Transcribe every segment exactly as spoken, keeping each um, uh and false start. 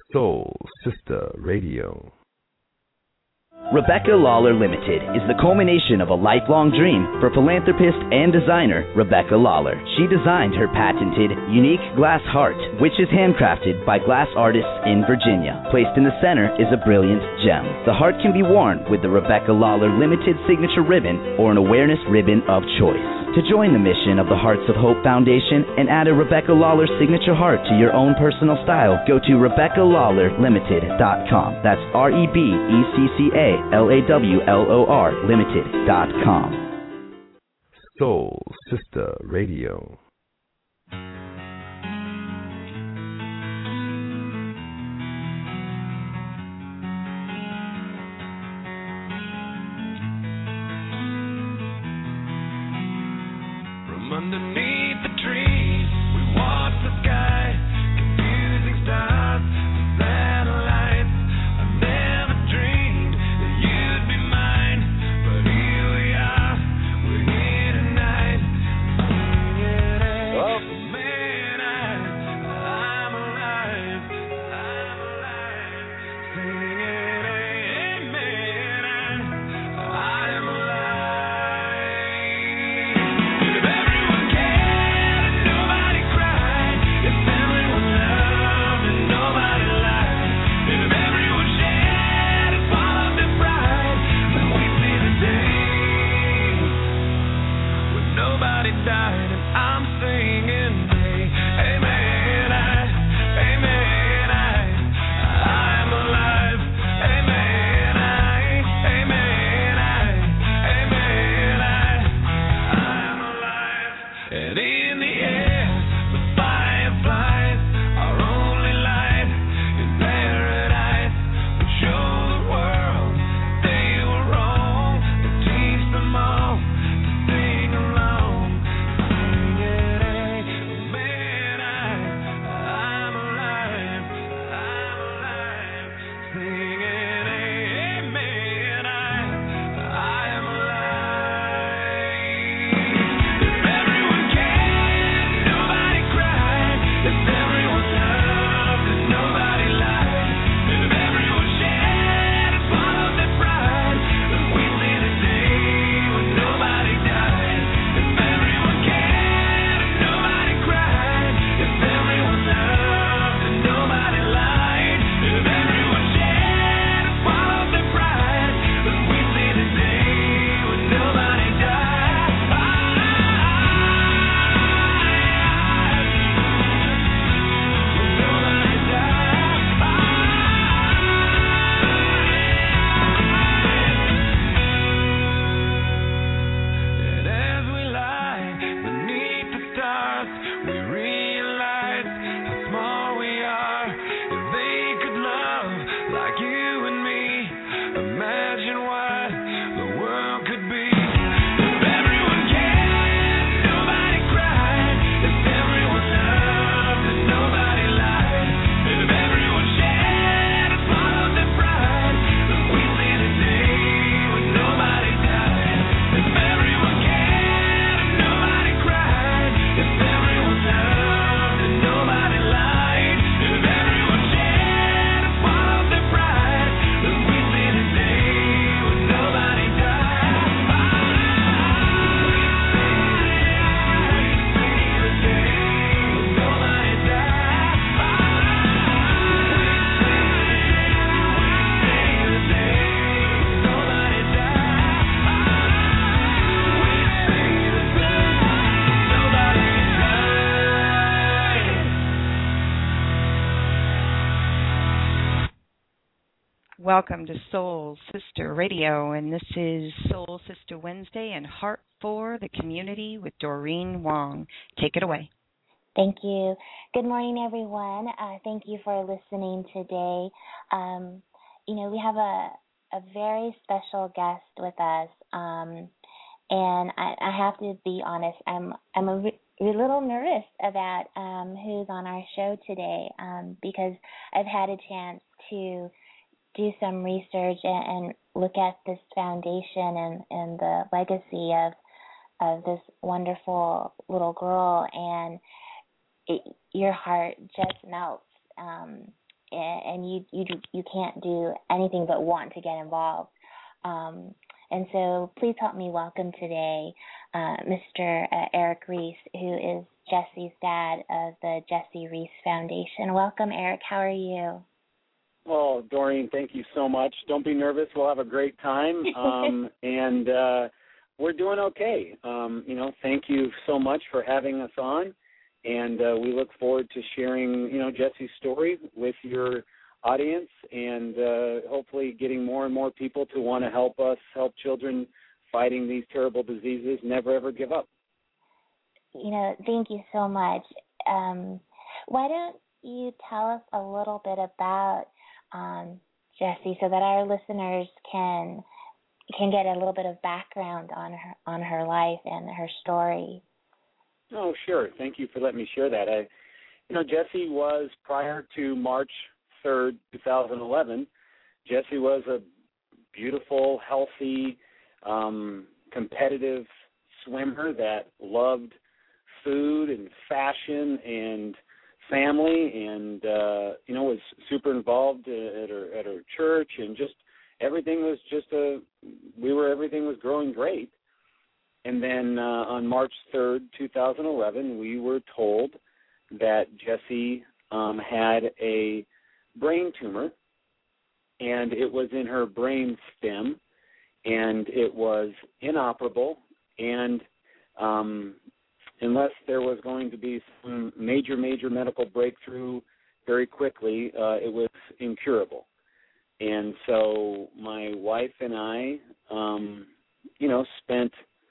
Soul Sister Radio. Rebecca Lawler Limited is the culmination of a lifelong dream for philanthropist and designer Rebecca Lawler. She designed her patented, unique glass heart, which is handcrafted by glass artists in Virginia. Placed in the center is a brilliant gem. The heart can be worn with the Rebecca Lawler Limited signature ribbon or an awareness ribbon of choice. To join the mission of the Hearts of Hope Foundation and add a Rebecca Lawler signature heart to your own personal style, go to Rebecca Lawler Limited dot com. That's R E B E C C A L A W L O R Limited dot com. Soul Sister Radio. Underneath the trees, we watch the sky, confusing stars and satellites. I never dreamed that you'd be mine, but here we are, we're here tonight. Oh. Man, I, I'm alive, I'm alive, singing, amen, I, I am alive. Died and I'm singing, amen, I, amen, I, I'm alive, amen, I, amen, I, amen, I, I'm alive. And in the air, the fireflies, our only light in paradise. We show the world they were wrong, we teach them all to sing along. Welcome to Soul Sister Radio, and this is Soul Sister Wednesday and Heart for the Community with Doreen Wong. Take it away. Thank you. Good morning, everyone. Uh, thank you for listening today. Um, you know, we have a, a very special guest with us, um, and I, I have to be honest, I'm I'm a, re- a little nervous about um, who's on our show today um, because I've had a chance to do some research and, and look at this foundation and, and the legacy of of this wonderful little girl, and it, your heart just melts um, and you you you can't do anything but want to get involved. Um, and so please help me welcome today uh, Mister Uh, Eric Reese, who is Jesse's dad of the Jesse Reese Foundation. Welcome, Eric. How are you? Well, Doreen, thank you so much. Don't be nervous. We'll have a great time. Um, and uh, we're doing okay. Um, you know, thank you so much for having us on. And uh, we look forward to sharing, you know, Jesse's story with your audience and uh, hopefully getting more and more people to want to help us help children fighting these terrible diseases. Never, ever give up. You know, thank you so much. Um, why don't you tell us a little bit about um, Jessie so that our listeners can can get a little bit of background on her on her life and her story? Oh, sure. Thank you for letting me share that. I, you know, Jessie was, prior to March third, two thousand eleven, Jessie was a beautiful, healthy, um, competitive swimmer that loved food and fashion and family, and uh, you know, was super involved at her at her church, and just everything was just a we were everything was growing great. And then uh, on March third, two thousand eleven, we were told that Jessie um, had a brain tumor, and it was in her brain stem, and it was inoperable, and um, unless there was going to be some major, major medical breakthrough very quickly, uh, it was incurable. And so my wife and I, um, you know, spent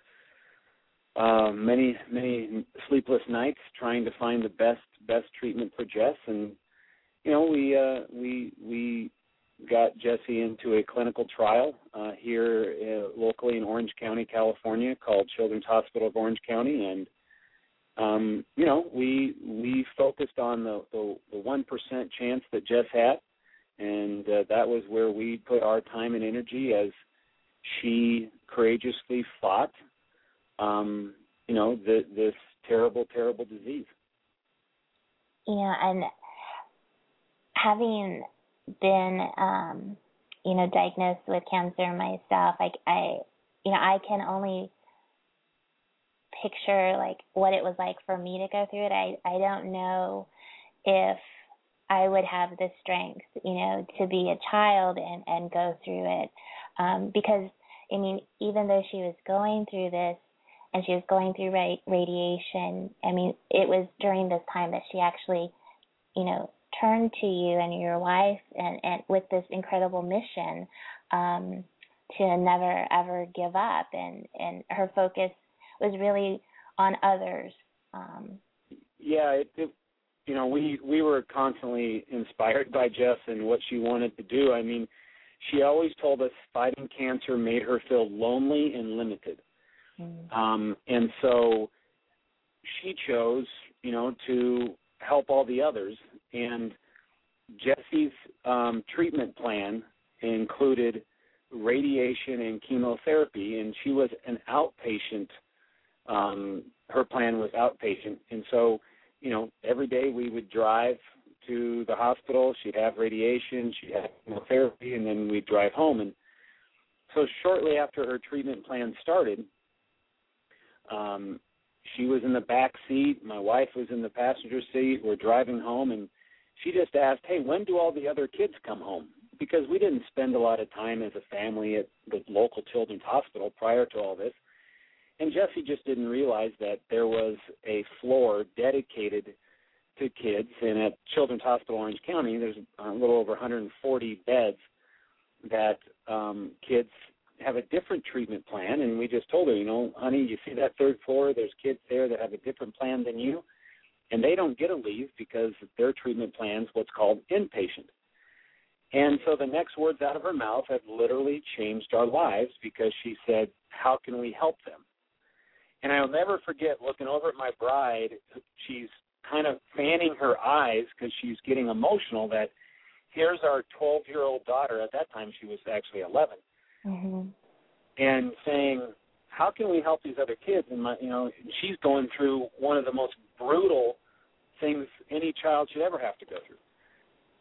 uh, many, many sleepless nights trying to find the best, best treatment for Jess. And, you know, we, uh, we, we got Jessie into a clinical trial uh, here uh, locally in Orange County, California, called Children's Hospital of Orange County. And, um, you know, we, we focused on the, the, the one percent chance that Jess had. And uh, that was where we put our time and energy as she courageously fought, um, you know, the, this terrible, terrible disease. You know, and having been, um, you know, diagnosed with cancer myself, like I, you know, I can only picture like what it was like for me to go through it. I, I don't know if I would have the strength, you know, to be a child and, and go through it. Um, because, I mean, even though she was going through this and she was going through ra- radiation, I mean, it was during this time that she actually, you know, turned to you and your wife and, and with this incredible mission um, to never, ever give up. And, and her focus was really on others. Um, yeah, it, it You know, we, we were constantly inspired by Jess and what she wanted to do. I mean, she always told us fighting cancer made her feel lonely and limited. Mm. Um, and so she chose, you know, to help all the others. And Jessie's um, treatment plan included radiation and chemotherapy, and she was an outpatient. Um, her plan was outpatient. And so, you know, every day we would drive to the hospital. She'd have radiation, she'd have chemotherapy, and then we'd drive home. And so shortly after her treatment plan started, um, she was in the back seat. My wife was in the passenger seat. We're driving home, and she just asked, hey, when do all the other kids come home? Because we didn't spend a lot of time as a family at the local children's hospital prior to all this. And Jessie just didn't realize that there was a floor dedicated to kids. And at Children's Hospital Orange County, there's a little over one hundred forty beds that um, kids have a different treatment plan. And we just told her, you know, honey, you see that third floor? There's kids there that have a different plan than you. And they don't get a leave because their treatment plan's what's called inpatient. And so the next words out of her mouth have literally changed our lives, because she said, how can we help them? And I'll never forget looking over at my bride. She's kind of fanning her eyes because she's getting emotional that here's our twelve-year-old daughter. At that time, she was actually eleven. Mm-hmm. And saying, how can we help these other kids? And, my, you know, she's going through one of the most brutal things any child should ever have to go through.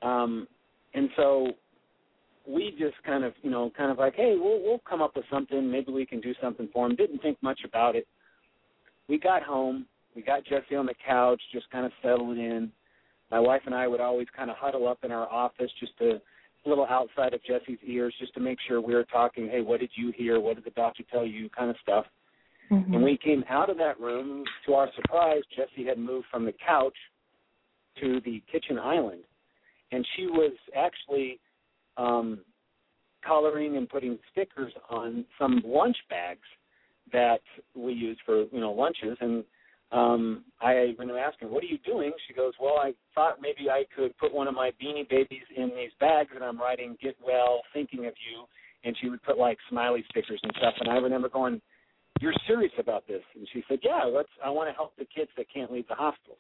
Um, and so we just kind of, you know, kind of like, hey, we'll, we'll come up with something. Maybe we can do something for him. Didn't think much about it. We got home. We got Jesse on the couch, just kind of settled in. My wife and I would always kind of huddle up in our office just to, a little outside of Jesse's ears, just to make sure we were talking, hey, what did you hear? What did the doctor tell you? Kind of stuff. Mm-hmm. And we came out of that room. To our surprise, Jesse had moved from the couch to the kitchen island. And she was actually um, coloring and putting stickers on some lunch bags that we use for, you know, lunches. And um, I when I asked her, what are you doing? She goes, well, I thought maybe I could put one of my Beanie Babies in these bags, and I'm writing, get well, thinking of you. And she would put, like, smiley stickers and stuff. And I remember going, you're serious about this? And she said, yeah, let's. I want to help the kids that can't leave the hospital.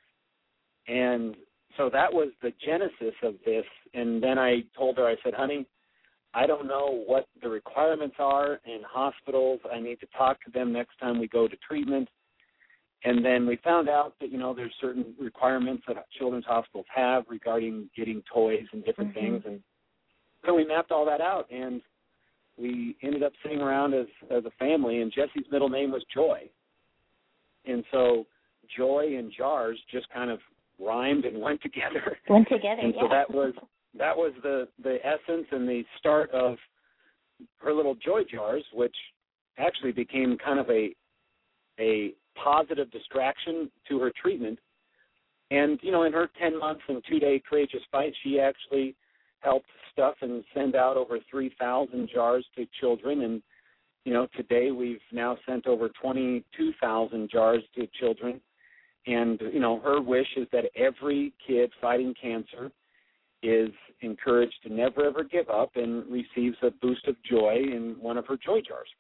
And so that was the genesis of this. And then I told her, I said, honey, I don't know what the requirements are in hospitals. I need to talk to them next time we go to treatment. And then we found out that, you know, there's certain requirements that children's hospitals have regarding getting toys and different mm-hmm. things. And so we mapped all that out, and we ended up sitting around as, as a family, and Jesse's middle name was Joy. And so Joy and Jars just kind of rhymed and went together. Went together, and yeah. so that was that was the, the essence and the start of her little Joy Jars, which actually became kind of a a positive distraction to her treatment. And, you know, in her ten months and two-day courageous fight, she actually helped stuff and send out over three thousand jars to children. And, you know, today we've now sent over twenty-two thousand jars to children. And, you know, her wish is that every kid fighting cancer is encouraged to never, ever give up and receives a boost of joy in one of her Joy Jars.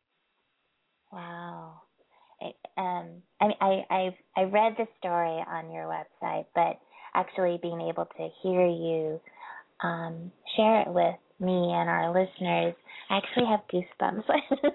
Wow. Um, I mean, I I've, I read the story on your website, but actually being able to hear you um, share it with me and our listeners, I actually have goosebumps.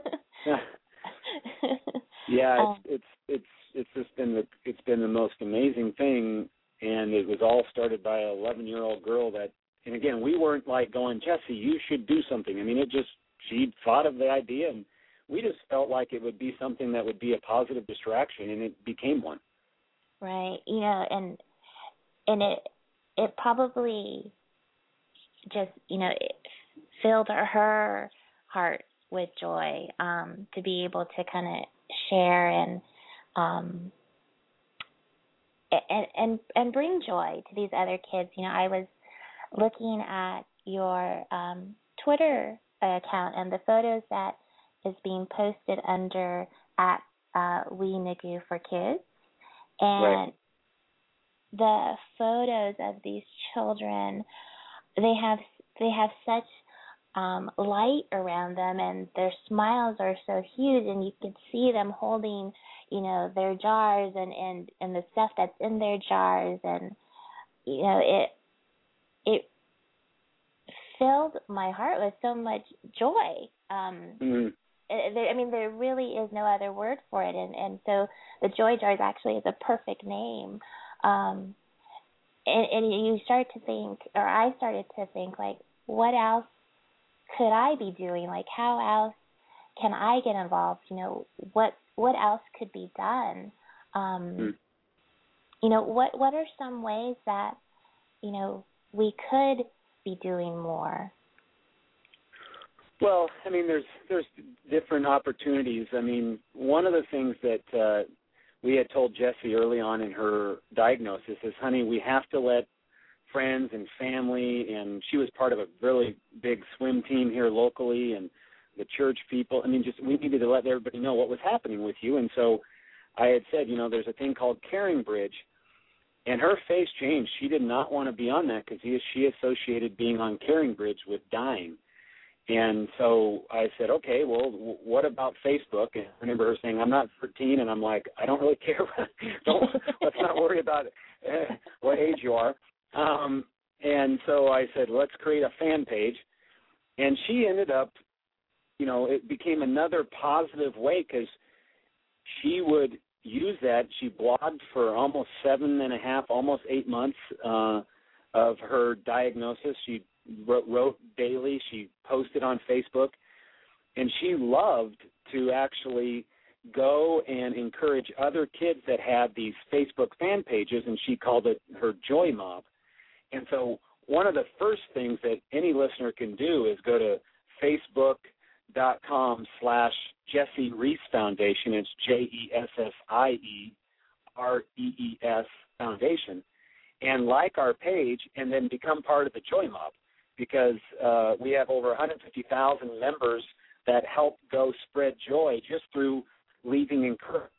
yeah, um, it's it's it's it's just been the it's been the most amazing thing, and it was all started by an eleven-year-old girl that, and again, we weren't like going, Jesse, you should do something. I mean, it just she thought of the idea, and we just felt like it would be something that would be a positive distraction, and it became one. Right. You know, and and it it probably just, you know, it filled her heart with joy um, to be able to kind of share and um and and and bring joy to these other kids. You know, I was looking at your um, Twitter account and the photos that is being posted under at uh, We Nigu for Kids, and right. the photos of these children, they have they have such um, light around them, and their smiles are so huge, and you can see them holding, you know, their jars and, and, and the stuff that's in their jars, and you know it it filled my heart with so much joy. Um, mm-hmm. I mean, there really is no other word for it, and, and so the Joy Jars actually is a perfect name. Um, and, and you start to think, or I started to think, like, what else could I be doing? Like, how else can I get involved? You know, what what else could be done? Um, mm. You know, what what are some ways that, you know, we could be doing more? Well, I mean, there's there's different opportunities. I mean, one of the things that uh, we had told Jessie early on in her diagnosis is, honey, we have to let friends and family, and she was part of a really big swim team here locally, and the church people. I mean, just we needed to let everybody know what was happening with you. And so I had said, you know, there's a thing called Caring Bridge, and her face changed. She did not want to be on that because she associated being on Caring Bridge with dying. And so I said, okay, well, w- what about Facebook? And I remember her saying, I'm not thirteen, and I'm like, I don't really care. don't, let's not worry about it, uh, what age you are. Um, and so I said, let's create a fan page. And she ended up, you know, it became another positive way because she would use that. She blogged for almost seven and a half, almost eight months uh, of her diagnosis. She wrote, wrote daily. She posted on Facebook, and she loved to actually go and encourage other kids that had these Facebook fan pages, and she called it her Joy Mob. And so one of the first things that any listener can do is go to facebook.com slash Jessie Rees Foundation. It's J E S S I E R E E S Foundation, and like our page, and then become part of the Joy Mob, because uh, we have over one hundred fifty thousand members that help go spread joy just through leaving encouragements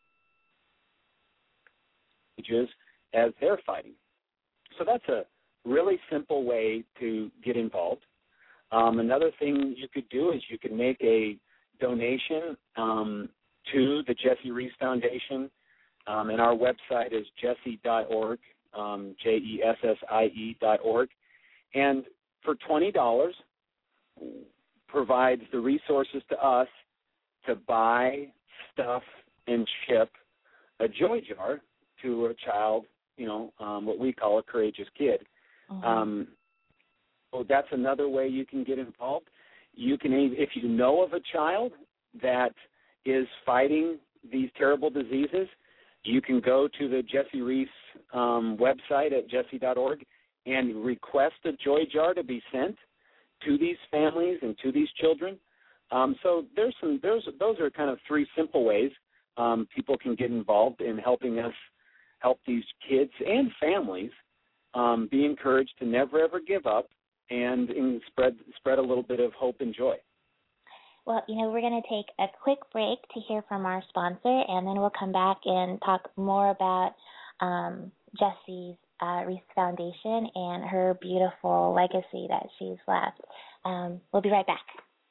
as they're fighting. So that's a really simple way to get involved. Um, another thing you could do is you could make a donation um, to the Jessie Rees Foundation, um, and our website is jessie dot org, um, J E S S I E dot org. And for twenty dollars, provides the resources to us to buy, stuff, and ship a joy jar to a child, you know, um, what we call a courageous kid. Mm-hmm. Um, so that's another way you can get involved. You can, if you know of a child that is fighting these terrible diseases, you can go to the Jessie Rees um, website at jessie dot org and request a joy jar to be sent to these families and to these children. Um, so there's some, there's, those are kind of three simple ways um, people can get involved in helping us help these kids and families um, be encouraged to never, ever give up and, and spread spread a little bit of hope and joy. Well, you know, we're going to take a quick break to hear from our sponsor, and then we'll come back and talk more about um, Jessie's uh, Rees Foundation and her beautiful legacy that she's left. Um, we'll be right back.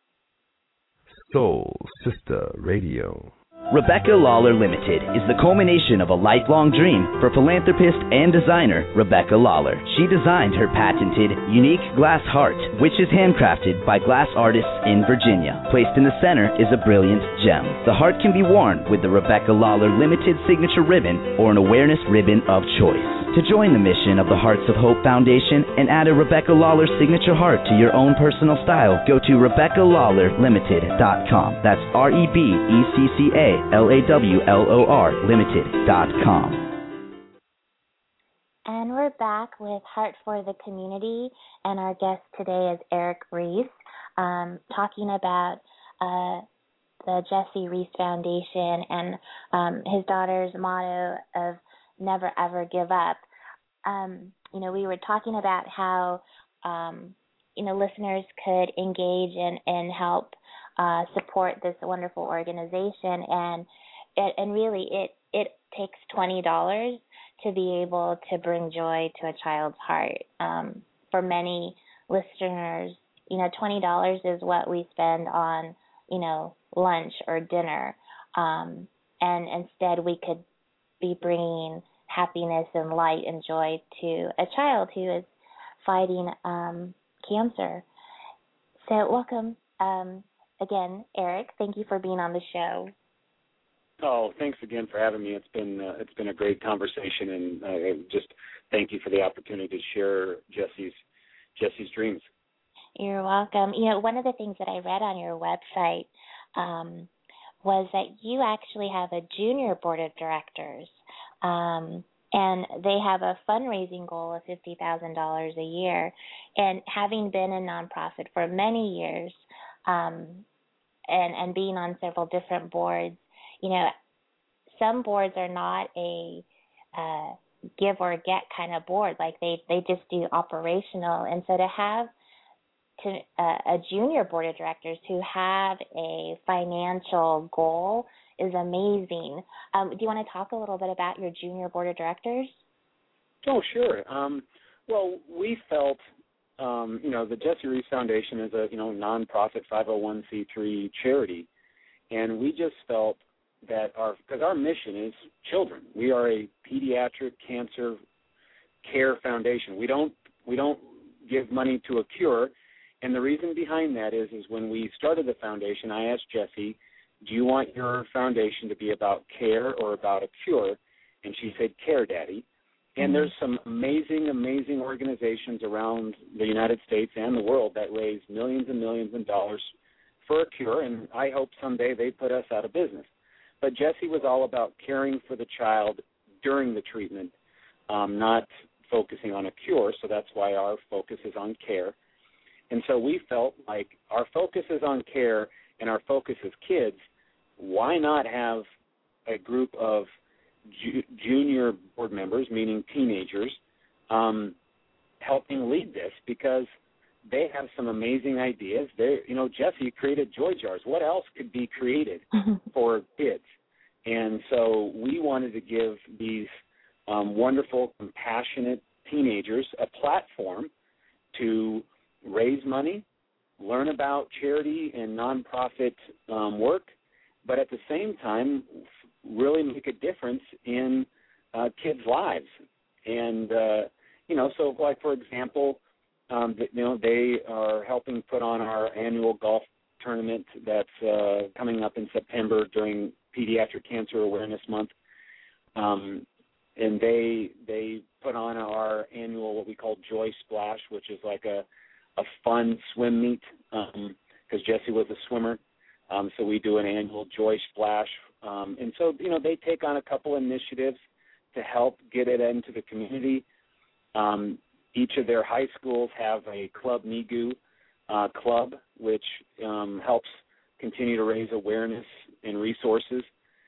Soul Sister Radio. Rebecca Lawler Limited is the culmination of a lifelong dream for philanthropist and designer Rebecca Lawler. She designed her patented, unique glass heart, which is handcrafted by glass artists in Virginia. Placed in the center is a brilliant gem. The heart can be worn with the Rebecca Lawler Limited signature ribbon or an awareness ribbon of choice. To join the mission of the Hearts of Hope Foundation and add a Rebecca Lawler signature heart to your own personal style, go to rebecca lawler limited dot com. That's R E B E C C A L A W L O R limited dot com. And we're back with Heart for the Community, and our guest today is Eric Rees, um, talking about uh, the Jessie Rees Foundation and um, his daughter's motto of never, ever give up. Um, you know, we were talking about how, um, you know, listeners could engage and, and help uh, support this wonderful organization. And it, and really, it, it takes twenty dollars to be able to bring joy to a child's heart. Um, for many listeners, you know, twenty dollars is what we spend on, you know, lunch or dinner. Um, and instead we could be bringing happiness and light and joy to a child who is fighting um, cancer. So welcome um, again, Eric. Thank you for being on the show. Oh, thanks again for having me. It's been uh, it's been a great conversation, and uh, just thank you for the opportunity to share Jessie's Jessie's dreams. You're welcome. You know, one of the things that I read on your website um, was that you actually have a junior board of directors, um, and they have a fundraising goal of fifty thousand dollars a year. And having been a nonprofit for many years um, and, and being on several different boards, you know, some boards are not a uh, give or get kind of board. Like they, they just do operational. And so to have to uh, a junior board of directors who have a financial goal is amazing. Um, do you want to talk a little bit about your junior board of directors? Oh, sure. Um, well, we felt, um, you know, the Jessie Rees Foundation is a, you know, nonprofit five oh one c three charity, and we just felt that our, because our mission is children. We are a pediatric cancer care foundation. We don't, we don't give money to a cure. And the reason behind that is, is when we started the foundation, I asked Jessie, do you want your foundation to be about care or about a cure? And she said, care, Daddy. And there's some amazing, amazing organizations around the United States and the world that raise millions and millions of dollars for a cure, and I hope someday they put us out of business. But Jesse was all about caring for the child during the treatment, um, not focusing on a cure, so that's why our focus is on care. And so we felt like our focus is on care and our focus is kids. Why not have a group of ju- junior board members, meaning teenagers, um, helping lead this, because they have some amazing ideas. They, you know, Jesse created Joy Jars. What else could be created for kids? And so we wanted to give these um, wonderful, compassionate teenagers a platform to raise money, learn about charity and nonprofit um, work, but at the same time really make a difference in uh, kids' lives. And, uh, you know, so like, for example, um, you know, they are helping put on our annual golf tournament that's uh, coming up in September during Pediatric Cancer Awareness Month. Um, and they they put on our annual what we call Joy Splash, which is like a, a fun swim meet, because um, Jesse was a swimmer. Um, so we do an annual Joy Splash. Um, and so, you know, they take on a couple initiatives to help get it into the community. Um, each of their high schools have a Club Nigu uh, club, which um, helps continue to raise awareness and resources.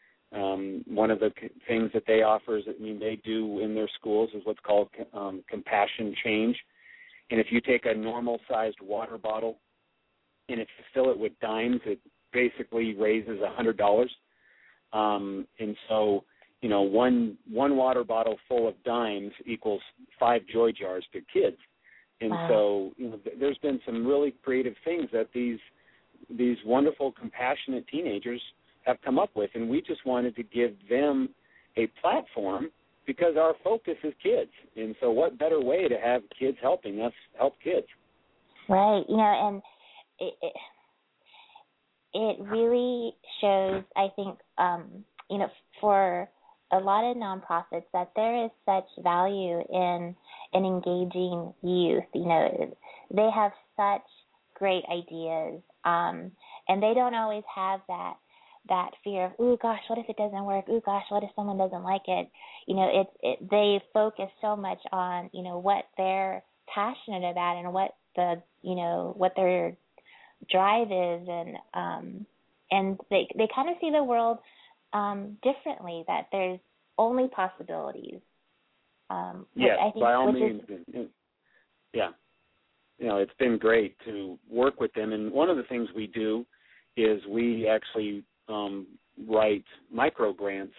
Um, one of the c- things that they offer is, I mean, they do in their schools is what's called um, compassion change. And if you take a normal-sized water bottle and if you fill it with dimes, it basically raises one hundred dollars. Um, and so, you know, one one water bottle full of dimes equals five Joy Jars to kids. And wow. so, you know, th- there's been some really creative things that these these wonderful, compassionate teenagers have come up with, and we just wanted to give them a platform because our focus is kids. And so what better way to have kids helping us help kids? Right. You know, and it it, it really shows, I think, um, you know, for a lot of nonprofits that there is such value in in engaging youth. You know, they have such great ideas, um, and they don't always have that that fear of, ooh, gosh, what if it doesn't work? Ooh, gosh, what if someone doesn't like it? You know, it, it they focus so much on, you know, what they're passionate about and what the, you know, what their drive is, and um, and they they kind of see the world um, differently, that there's only possibilities. Um, yes, I think, by all which means. Is, yeah. You know, it's been great to work with them. And one of the things we do is we actually um, write micro grants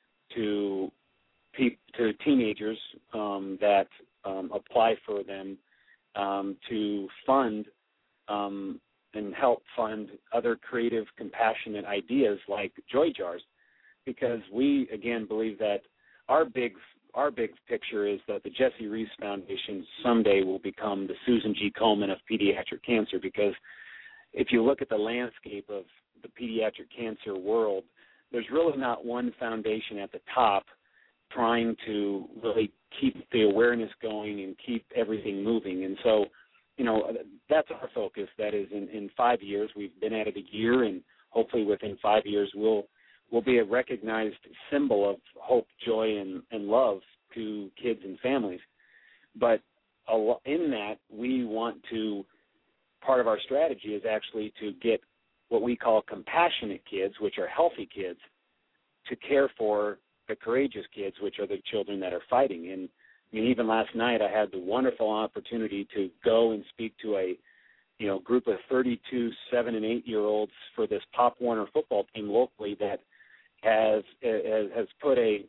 to pe- to teenagers um, that um, apply for them um, to fund um, and help fund other creative, compassionate ideas like Joy Jars, because we, again, believe that our big our big picture is that the Jesse Reese Foundation someday will become the Susan G. Komen of pediatric cancer, because if you look at the landscape of the pediatric cancer world, there's really not one foundation at the top trying to really keep the awareness going and keep everything moving. And so, you know, that's our focus. That is, in, in five years, we've been at it a year, and hopefully within five years we'll we'll be a recognized symbol of hope, joy, and, and love to kids and families. But in that, we want to, part of our strategy is actually to get what we call compassionate kids, which are healthy kids, to care for the courageous kids, which are the children that are fighting. And I mean, even last night I had the wonderful opportunity to go and speak to a, you know, group of thirty-two seven and eight year olds for this Pop Warner football team locally that has has, has put a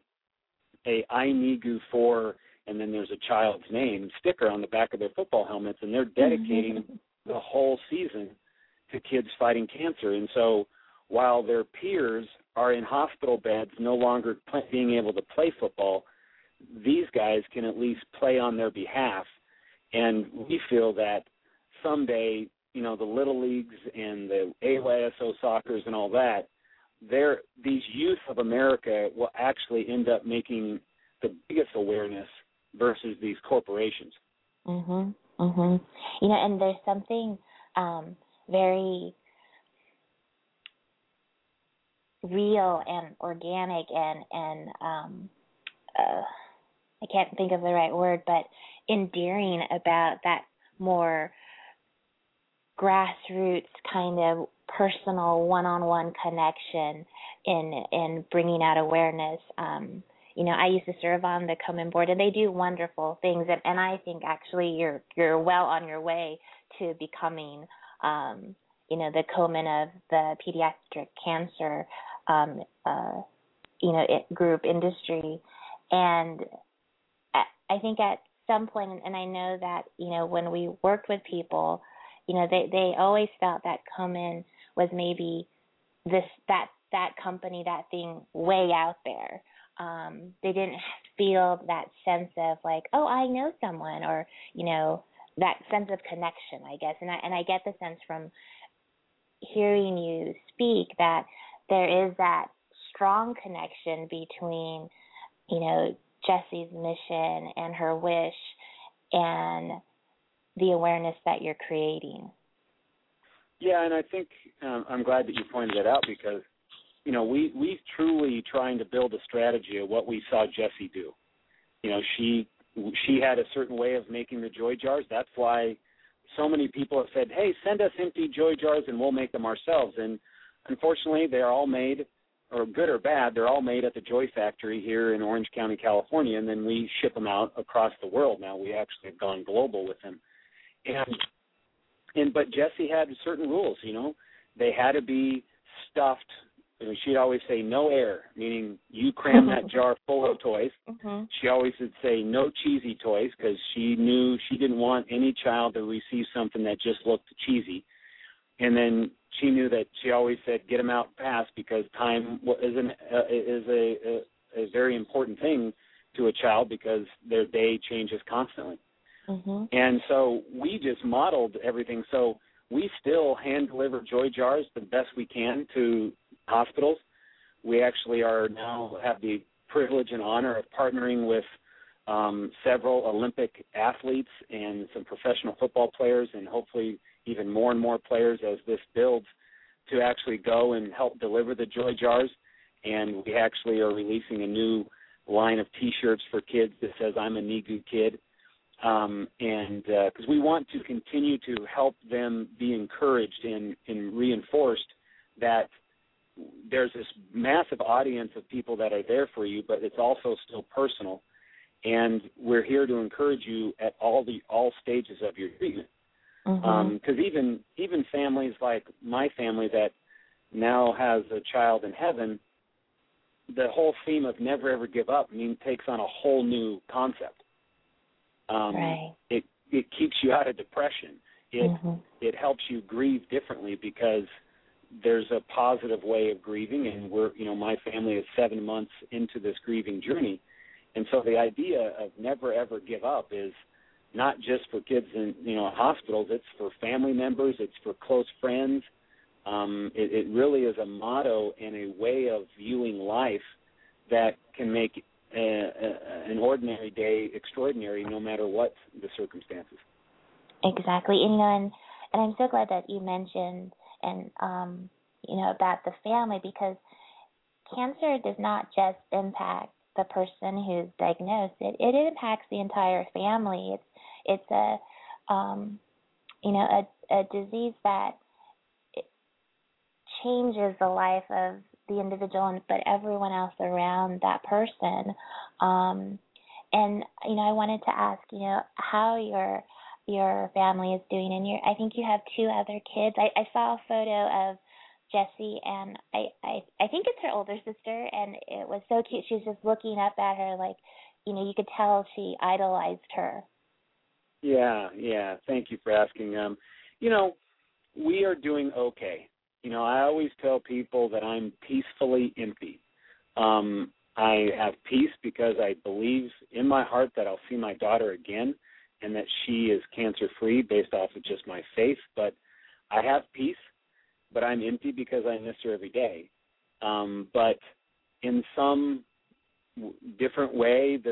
a I N I G U for, and then there's a child's name sticker on the back of their football helmets, and they're dedicating the whole season to kids fighting cancer. And so while their peers are in hospital beds no longer play, being able to play football, these guys can at least play on their behalf. And we feel that someday, you know, the Little Leagues and the A Y S O Soccers and all that, these youth of America will actually end up making the biggest awareness versus these corporations. Mhm. Mhm. You know, and there's something um, very real and organic and and um, uh, I can't think of the right word, but endearing about that more grassroots kind of personal one-on-one connection in in bringing out awareness. Um, you know, I used to serve on the Komen board, and they do wonderful things, and, and I think actually you're you're well on your way to becoming, um, you know, the Komen of the pediatric cancer, um, uh, you know, it, group industry, and I think at some point, and I know that, you know, when we worked with people, you know, they, they always felt that Komen was maybe this that that company, that thing way out there. Um, they didn't feel that sense of like, oh, I know someone, or, you know, that sense of connection, I guess. And I and I get the sense from hearing you speak that there is that strong connection between, you know, Jessie's mission and her wish and the awareness that you're creating. Yeah, and I think um, I'm glad that you pointed that out, because, you know, we we truly trying to build a strategy of what we saw Jessie do. You know, she she had a certain way of making the joy jars. That's why so many people have said, hey, send us empty joy jars and we'll make them ourselves. And unfortunately, they're all made, or good or bad, they're all made at the Joy Factory here in Orange County, California, and then we ship them out across the world. Now we actually have gone global with them. And and but Jessie had certain rules, you know. They had to be stuffed. You know, she'd always say no air, meaning you cram that jar full of toys. Mm-hmm. She always would say no cheesy toys, because she knew she didn't want any child to receive something that just looked cheesy. And then she knew that she always said get them out fast, because time is, an, uh, is a, a, a very important thing to a child, because their day changes constantly. Mm-hmm. And so we just modeled everything. So we still hand-deliver joy jars the best we can to hospitals. We actually are now have the privilege and honor of partnering with um, several Olympic athletes and some professional football players, and hopefully even more and more players as this builds, to actually go and help deliver the joy jars. And we actually are releasing a new line of T-shirts for kids that says I'm a Nigu kid. Um, and because uh, we want to continue to help them be encouraged and, and reinforced that there's this massive audience of people that are there for you, but it's also still personal. And we're here to encourage you at all the all stages of your treatment. Because mm-hmm. um, even even families like my family that now has a child in heaven, the whole theme of never ever give up mean takes on a whole new concept. Um, right. It it keeps you out of depression. It mm-hmm. it helps you grieve differently, because there's a positive way of grieving, and we're you know my family is seven months into this grieving journey, and so the idea of never ever give up is not just for kids in you know hospitals. It's for family members. It's for close friends. Um, it, it really is a motto and a way of viewing life that can make a, a, an ordinary day extraordinary, no matter what the circumstances. Exactly, and you know, and, and I'm so glad that you mentioned and um, you know about the family, because cancer does not just impact the person who's diagnosed. It it impacts the entire family. It's it's a um, you know a, a disease that changes the life of the individual, but everyone else around that person. Um, and you know, I wanted to ask, you know, how your your family is doing. And your, I think you have two other kids. I, I saw a photo of Jessie, and I, I I think it's her older sister, and it was so cute. She was just looking up at her, like, you know, you could tell she idolized her. Yeah, yeah. Thank you for asking. Um, you know, we are doing okay. You know, I always tell people that I'm peacefully empty. Um, I have peace because I believe in my heart that I'll see my daughter again, and that she is cancer-free based off of just my faith. But I have peace, but I'm empty because I miss her every day. Um, but in some w- different way, this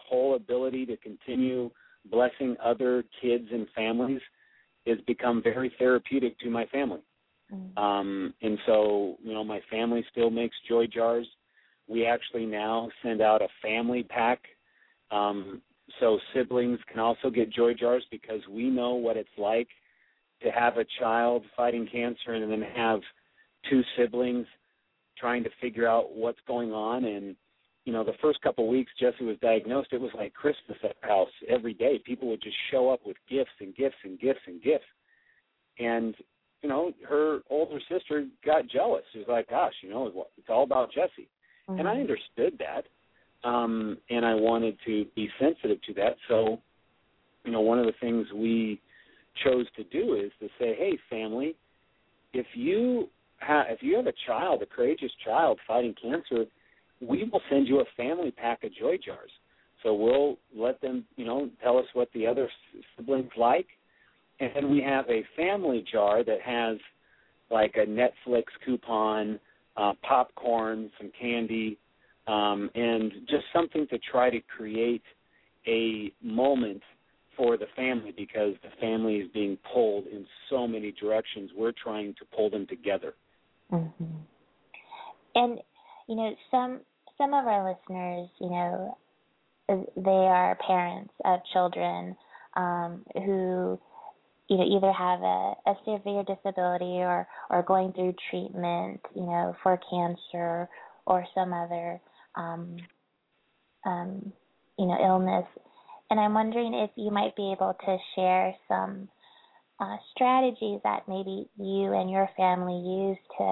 whole ability to continue blessing other kids and families has become very therapeutic to my family. Mm-hmm. Um, and so, you know, my family still makes joy jars. We actually now send out a family pack. Um, so siblings can also get joy jars because we know what it's like to have a child fighting cancer and then have two siblings trying to figure out what's going on. And, you know, the first couple of weeks Jessie was diagnosed, it was like Christmas at our house every day. People would just show up with gifts and gifts and gifts and gifts. And, you know, her older sister got jealous. She was like, gosh, you know, it's all about Jessie. Mm-hmm. And I understood that. Um, and I wanted to be sensitive to that. So, you know, one of the things we chose to do is to say, hey, family, if you ha- if you have a child, a courageous child fighting cancer, we will send you a family pack of joy jars. So we'll let them, you know, tell us what the other siblings like. And then we have a family jar that has like a Netflix coupon, uh, popcorn, some candy, um, and just something to try to create a moment for the family because the family is being pulled in so many directions. We're trying to pull them together. Mm-hmm. And, you know, some some of our listeners, you know, they are parents of children um, who, you know, either have a, a severe disability or, or going through treatment, you know, for cancer or some other, um, um, you know, illness. And I'm wondering if you might be able to share some uh, strategies that maybe you and your family use to,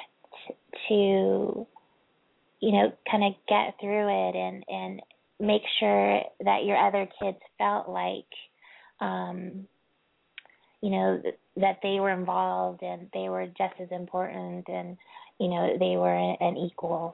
to, you know, kind of get through it and, and make sure that your other kids felt like, um, you know, that they were involved and they were just as important and, you know, they were an equal.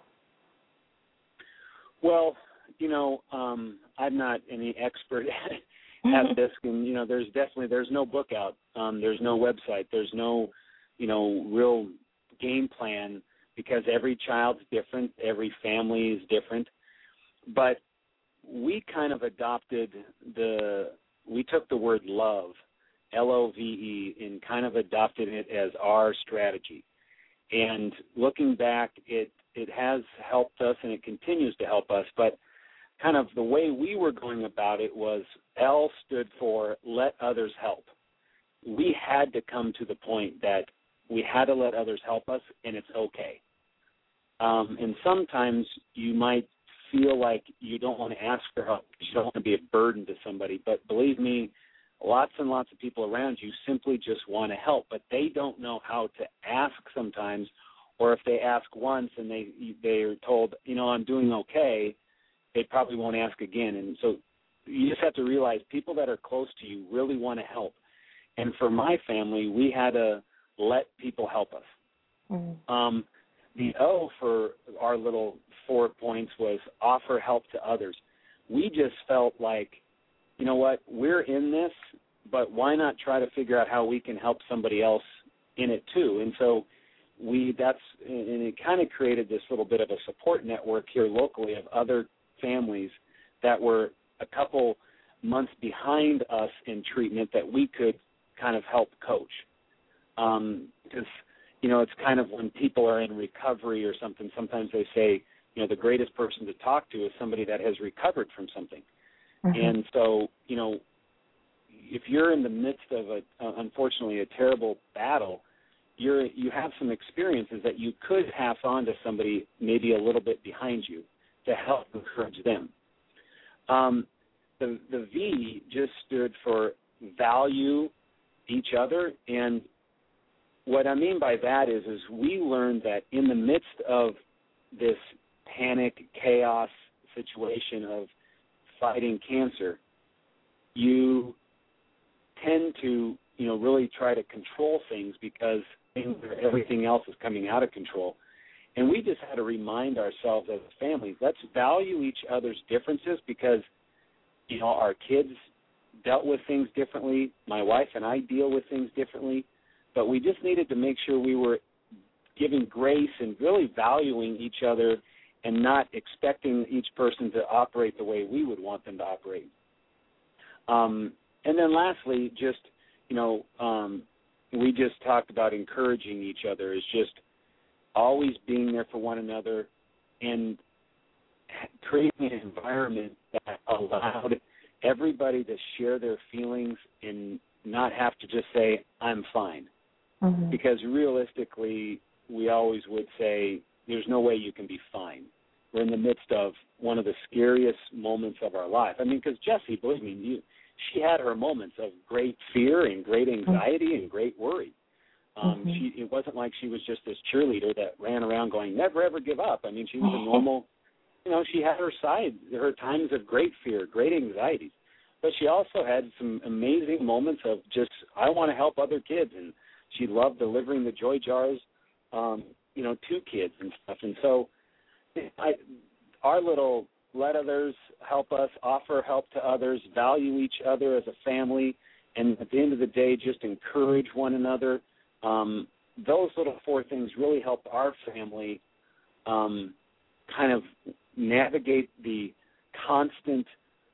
Well, you know, um, I'm not any expert at this, and, you know, there's definitely, there's no book out. Um, there's no website. There's no, you know, real game plan because every child's different. Every family is different. But we kind of adopted the, we took the word love, L O V E, and kind of adopted it as our strategy. And looking back, it, it has helped us and it continues to help us, but kind of the way we were going about it was L stood for let others help. We had to come to the point that we had to let others help us, and it's okay. Um, and sometimes you might feel like you don't want to ask for help. You don't want to be a burden to somebody. But believe me, lots and lots of people around you simply just want to help, but they don't know how to ask sometimes, or if they ask once and they they're told, you know, I'm doing okay, they probably won't ask again. And so you just have to realize people that are close to you really want to help. And for my family, we had to let people help us. Mm-hmm. Um, the O for our little four points was offer help to others. We just felt like, you know what, we're in this, but why not try to figure out how we can help somebody else in it too? And so we that's and it kind of created this little bit of a support network here locally of other families that were a couple months behind us in treatment that we could kind of help coach. Um, because, you know, it's kind of when people are in recovery or something, sometimes they say, you know, the greatest person to talk to is somebody that has recovered from something. Mm-hmm. And so, you know, if you're in the midst of, a, uh, unfortunately, a terrible battle, you're you have some experiences that you could pass on to somebody maybe a little bit behind you to help encourage them. Um, the, the V just stood for value each other, and what I mean by that is, is we learned that in the midst of this panic, chaos situation of fighting cancer, you tend to, you know, really try to control things because things, everything else is coming out of control. And we just had to remind ourselves as a family, let's value each other's differences because, you know, our kids dealt with things differently. My wife and I deal with things differently. But we just needed to make sure we were giving grace and really valuing each other and not expecting each person to operate the way we would want them to operate. Um, and then lastly, just, you know, um, we just talked about encouraging each other, is just always being there for one another and creating an environment that allowed everybody to share their feelings and not have to just say, I'm fine. Mm-hmm. Because realistically, we always would say, there's no way you can be fine. We're in the midst of one of the scariest moments of our life. I mean, because Jessie, believe me, you, she had her moments of great fear and great anxiety mm-hmm. and great worry. Um, mm-hmm. she, it wasn't like she was just this cheerleader that ran around going, never, ever give up. I mean, she was a normal, you know, she had her side, her times of great fear, great anxieties. But she also had some amazing moments of just, I want to help other kids. And she loved delivering the joy jars, um, you know, to kids and stuff. And so I, our little let others help us, offer help to others, value each other as a family, and at the end of the day, just encourage one another. Um, those little four things really helped our family um, kind of navigate the constant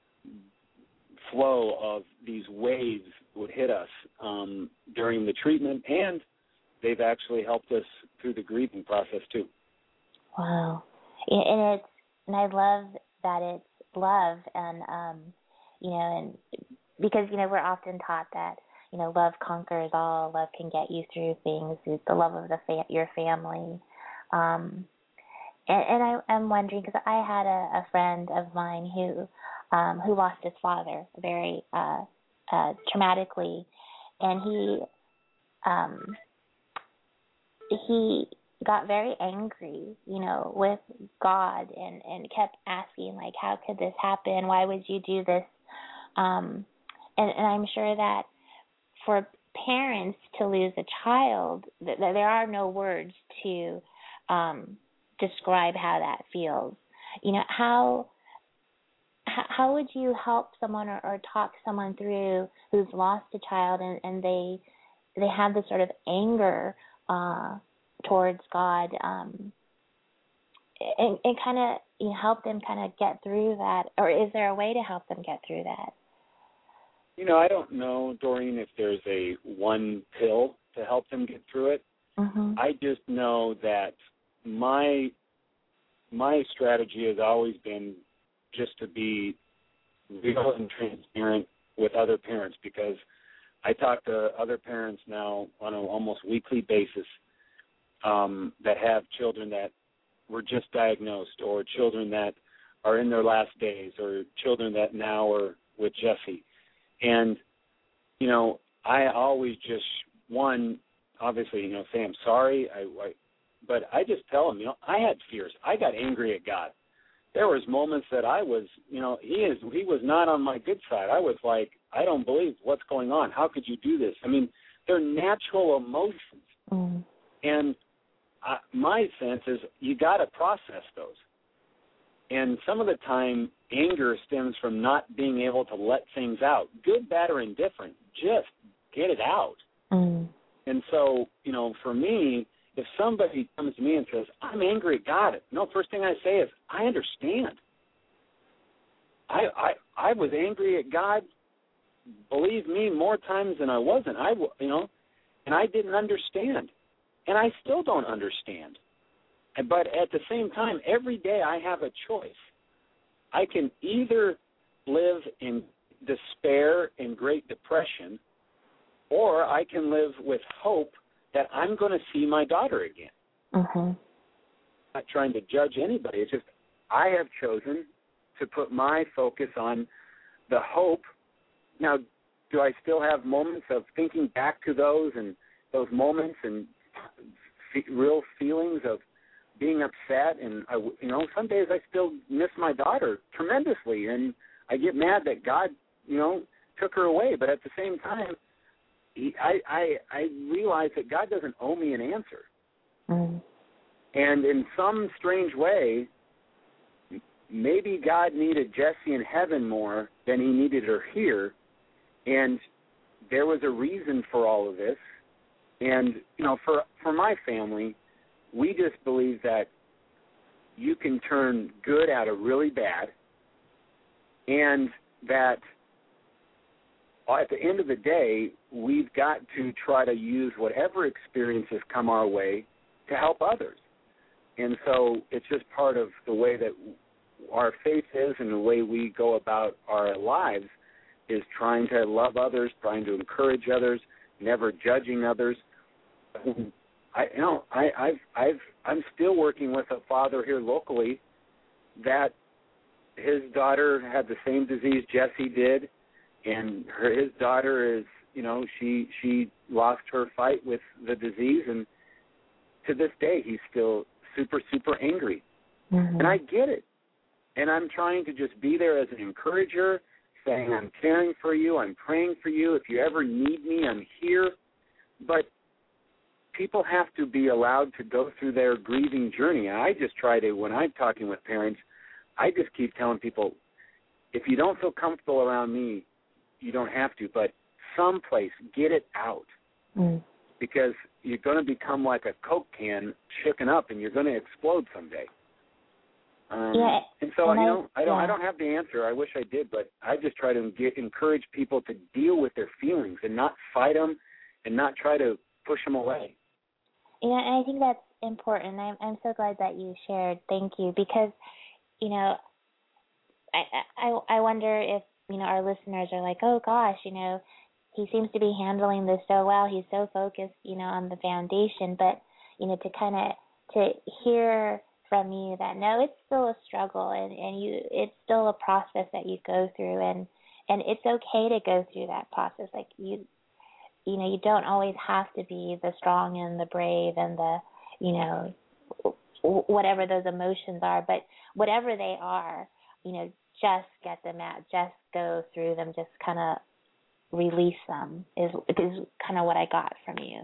flow of these waves that would hit us um, during the treatment, and they've actually helped us through the grieving process too. Wow. And it's, and I love that it's love, and, um, you know, and because, you know, we're often taught that, you know, love conquers all, love can get you through things, it's the love of the fa- your family. Um, and, and I, I'm wondering, because I had a, a friend of mine who, um, who lost his father very uh, uh, traumatically, and he, um, he got very angry, you know, with God, and, and kept asking, like, how could this happen? Why would you do this? Um, and, and I'm sure that for parents to lose a child, th- there are no words to um, describe how that feels. You know, how how would you help someone or, or talk someone through who's lost a child, and, and they they have this sort of anger uh, towards God, um, and, and kind of, you know, help them kind of get through that? Or is there a way to help them get through that? You know, I don't know, Doreen, if there's a one pill to help them get through it. Mm-hmm. I just know that my my strategy has always been just to be real and transparent with other parents, because I talk to other parents now on an almost weekly basis um, that have children that were just diagnosed, or children that are in their last days, or children that now are with Jessie. And, you know, I always just, one, obviously, you know, say I'm sorry, I, I, but I just tell them, you know, I had fears. I got angry at God. There was moments that I was, you know, he is he was not on my good side. I was like, I don't believe what's going on. How could you do this? I mean, they're natural emotions. Mm. And I, my sense is you got to process those. And some of the time, anger stems from not being able to let things out, good, bad, or indifferent. Just get it out. Mm. And so, you know, for me, if somebody comes to me and says, I'm angry at God, no, first thing I say is, I understand. I I, I was angry at God, believe me, more times than I wasn't. I, you know, and I didn't understand. And I still don't understand. But at the same time, every day I have a choice. I can either live in despair and great depression, or I can live with hope that I'm going to see my daughter again. Mm-hmm. I'm not trying to judge anybody. It's just I have chosen to put my focus on the hope. Now, do I still have moments of thinking back to those and those moments and f- real feelings of being upset? And, I, you know, some days I still miss my daughter tremendously, and I get mad that God, you know, took her away. But at the same time, he, I, I, I realize that God doesn't owe me an answer. Mm. And in some strange way, maybe God needed Jessie in heaven more than he needed her here. And there was a reason for all of this. And, you know, for, for my family, we just believe that you can turn good out of really bad, and that at the end of the day, we've got to try to use whatever experiences come our way to help others. And so it's just part of the way that our faith is and the way we go about our lives is trying to love others, trying to encourage others, never judging others. I you know I I've I've I'm still working with a father here locally that his daughter had the same disease Jesse did, and her, his daughter is you know she she lost her fight with the disease, and to this day he's still super super angry, mm-hmm. and I get it, and I'm trying to just be there as an encourager, saying I'm caring for you, I'm praying for you. If you ever need me, I'm here, but people have to be allowed to go through their grieving journey. I just try to, when I'm talking with parents, I just keep telling people, if you don't feel comfortable around me, you don't have to, but someplace, get it out. Mm. Because you're going to become like a Coke can shaken up, and you're going to explode someday. Um, yeah, and so, and you know, I, I don't, yeah. I don't have the answer. I wish I did, but I just try to get, encourage people to deal with their feelings and not fight them and not try to push them away. Yeah, and I think that's important. I'm I'm so glad that you shared. Thank you, because you know, I I I wonder if you know our listeners are like, oh gosh, you know, he seems to be handling this so well. He's so focused, you know, on the foundation. But you know, to kind of to hear from you that no, it's still a struggle, and, and you it's still a process that you go through, and and it's okay to go through that process. Like you. You know, you don't always have to be the strong and the brave and the, you know, whatever those emotions are. But whatever they are, you know, just get them out. Just go through them. Just kind of release them is is kind of what I got from you.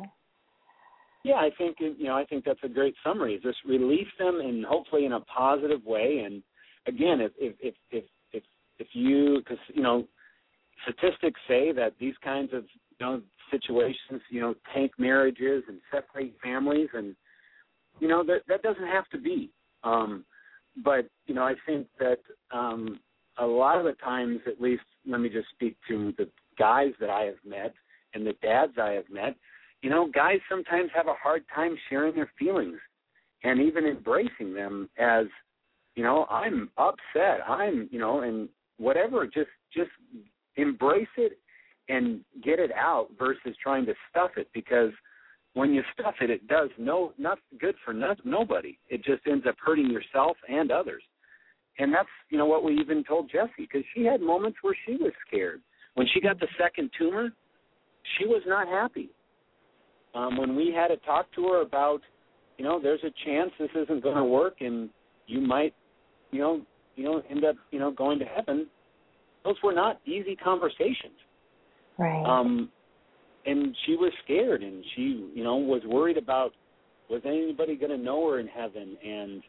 Yeah, I think, you know, I think that's a great summary. Just release them, and hopefully in a positive way. And again, if if if if if, if you, because, you know, statistics say that these kinds of, you know, situations, you know, tank marriages and separate families, and, you know, that that doesn't have to be. Um, but, you know, I think that um, a lot of the times, at least, let me just speak to the guys that I have met and the dads I have met, you know, guys sometimes have a hard time sharing their feelings and even embracing them as, you know, I'm upset, I'm, you know, and whatever, just just embrace it and get it out versus trying to stuff it, because when you stuff it, it does no not good for no, nobody. It just ends up hurting yourself and others. And that's, you know, what we even told Jessie, because she had moments where she was scared. When she got the second tumor, she was not happy. Um, when we had to talk to her about, you know, there's a chance this isn't going to work and you might, you know, you know, end up, you know, going to heaven, those were not easy conversations. Right. Um, and she was scared, and she, you know, was worried about, was anybody going to know her in heaven, and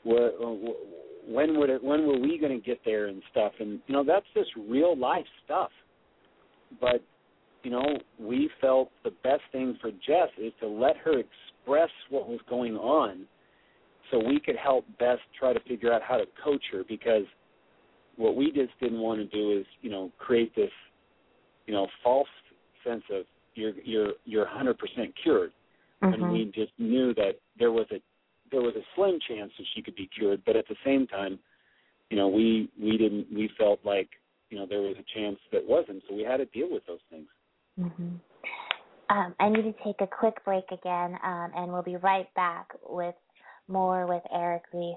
when would it, when were we going to get there and stuff, and you know, that's just real life stuff. But you know, we felt the best thing for Jess is to let her express what was going on, so we could help best try to figure out how to coach her, because what we just didn't want to do is, you know, create this, you know, false sense of you're you're you're one hundred percent cured, mm-hmm. and we just knew that there was a there was a slim chance that she could be cured, but at the same time, you know, we we didn't we felt like, you know, there was a chance that wasn't, so we had to deal with those things. Mm-hmm. Um, I need to take a quick break again, um, and we'll be right back with more with Eric Reese.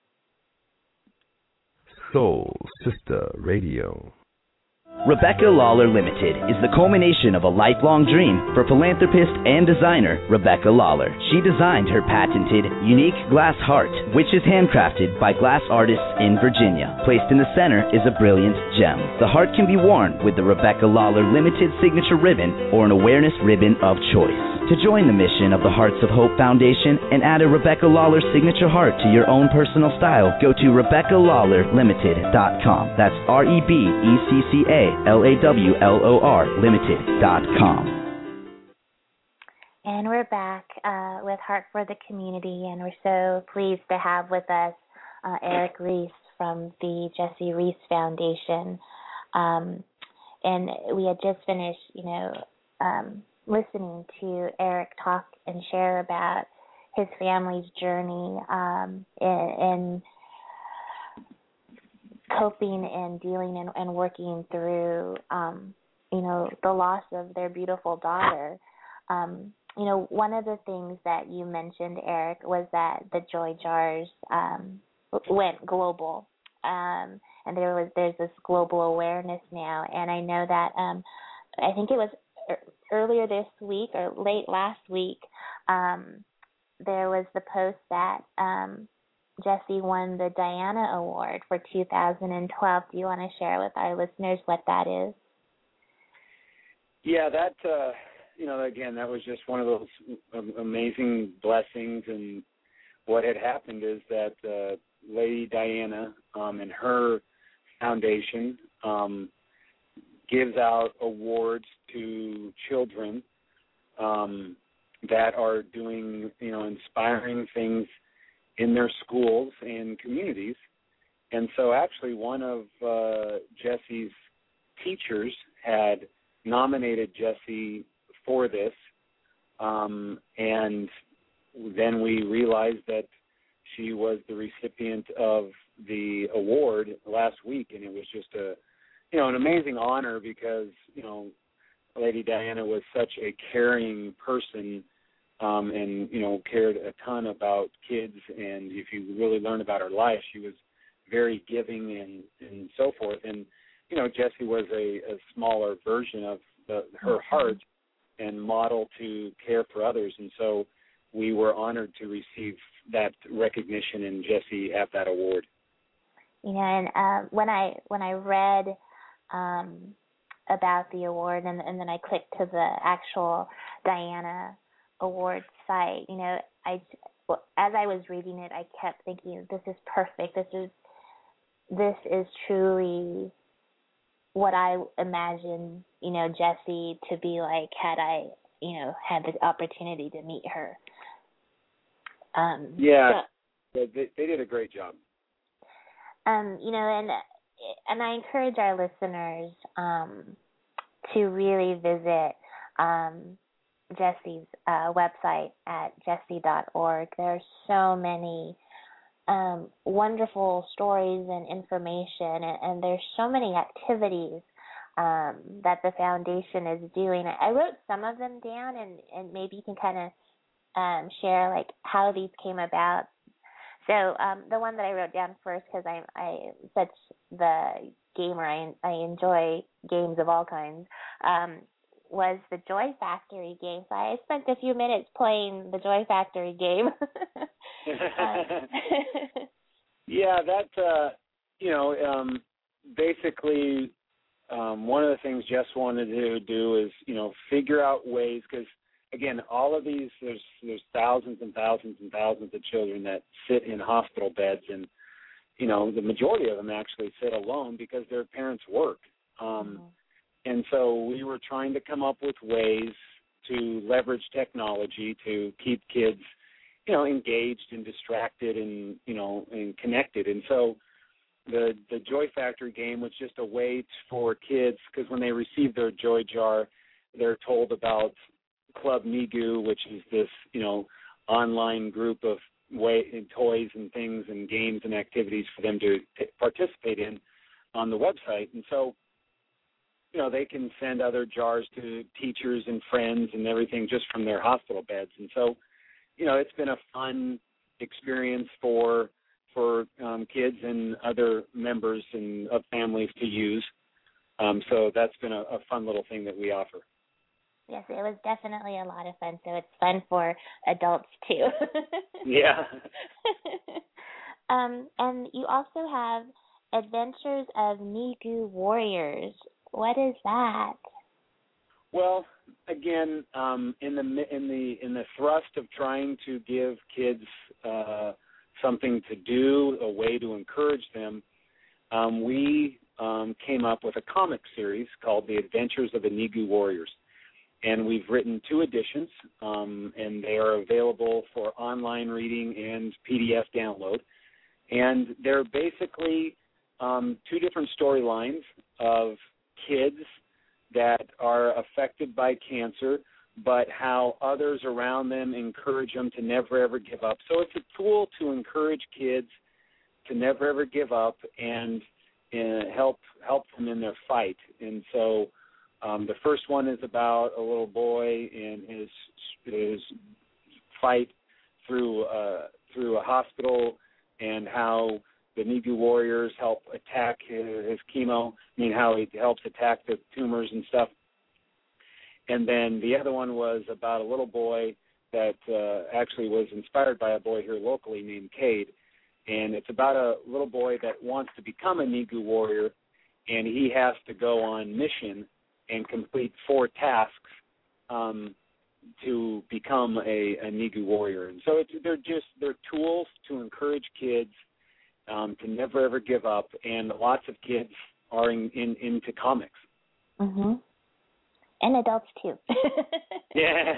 Soul Sister Radio. Rebecca Lawler Limited is the culmination of a lifelong dream for philanthropist and designer Rebecca Lawler. She designed her patented, unique glass heart, which is handcrafted by glass artists in Virginia. Placed in the center is a brilliant gem. The heart can be worn with the Rebecca Lawler Limited signature ribbon or an awareness ribbon of choice. To join the mission of the Hearts of Hope Foundation and add a Rebecca Lawler signature heart to your own personal style, go to Rebecca Lawler Limited dot com. That's R E B E C C A L A W L O R Limited dot com. And we're back uh, with Heart for the Community, and we're so pleased to have with us uh, Eric Reese from the Jesse Reese Foundation. Um, and we had just finished, you know, um, listening to Eric talk and share about his family's journey um, in, in coping and dealing and, and working through, um, you know, the loss of their beautiful daughter. Um, you know, one of the things that you mentioned, Eric, was that the Joy Jars um, went global, um, and there was there's this global awareness now. And I know that um, I think it was earlier this week or late last week, um, there was the post that um, Jesse won the Diana Award for two thousand twelve. Do you want to share with our listeners what that is? Yeah, that, uh, you know, again, that was just one of those amazing blessings. And what had happened is that uh, Lady Diana um, and her foundation um, gives out awards to children um, that are doing, you know, inspiring things in their schools and communities. And so actually one of uh, Jesse's teachers had nominated Jesse for this, um, and then we realized that she was the recipient of the award last week, and it was just a, you know, an amazing honor because, you know, Lady Diana was such a caring person, um, and, you know, cared a ton about kids, and if you really learn about her life, she was very giving and, and so forth. And, you know, Jesse was a, a smaller version of the, her heart and model to care for others. And so we were honored to receive that recognition and Jesse at that award. You know, and uh, when I when I read um, about the award and, and then I clicked to the actual Diana Award site, you know, I as I was reading it, I kept thinking, this is perfect. This is this is truly what I imagine, you know, Jesse to be like had I, you know, had the opportunity to meet her. Um, yeah, so, they, they did a great job. Um, you know, and and I encourage our listeners um, to really visit um, Jesse's uh, website at jesse dot org. There are so many um, wonderful stories and information, and, and there's so many activities um, that the foundation is doing. I wrote some of them down, and, and maybe you can kind of um, share like how these came about. So um, the one that I wrote down first, because I'm I such the gamer, I, I enjoy games of all kinds, um, was the Joy Factory game. So I spent a few minutes playing the Joy Factory game. um. Yeah, that, uh, you know, um, basically um, one of the things Jess wanted to do is, you know, figure out ways, because, again, all of these, there's there's thousands and thousands and thousands of children that sit in hospital beds, and, you know, the majority of them actually sit alone because their parents work. Um, mm-hmm. And so we were trying to come up with ways to leverage technology to keep kids, you know, engaged and distracted and, you know, and connected. And so the the Joy Factory game was just a way for kids, because when they receive their Joy Jar, they're told about Club Nigu, which is this, you know, online group of way and toys and things and games and activities for them to t- participate in on the website. And so, you know, they can send other jars to teachers and friends and everything just from their hospital beds. And so, you know, it's been a fun experience for for um, kids and other members and of families to use. Um, so that's been a, a fun little thing that we offer. Yes, it was definitely a lot of fun. So it's fun for adults too. Yeah. um, and you also have Adventures of Nigu Warriors. What is that? Well, again, um, in the in the in the thrust of trying to give kids uh, something to do, a way to encourage them, um, we um, came up with a comic series called The Adventures of the Nigu Warriors, and we've written two editions, um, and they are available for online reading and P D F download. And they're basically um, two different storylines of kids that are affected by cancer, but how others around them encourage them to never, ever give up. So it's a tool to encourage kids to never, ever give up and uh, help help them in their fight. And so um, the first one is about a little boy and his his fight through uh, through a hospital and how the Nigu warriors help attack his, his chemo, I mean how he helps attack the tumors and stuff. And then the other one was about a little boy that uh, actually was inspired by a boy here locally named Cade. And it's about a little boy that wants to become a Nigu warrior, and he has to go on mission and complete four tasks um, to become a, a Nigu warrior. And so it's, they're just they're tools to encourage kids um, to never, ever give up. And lots of kids are in, in, into comics. Mm-hmm. And adults, too. Yeah.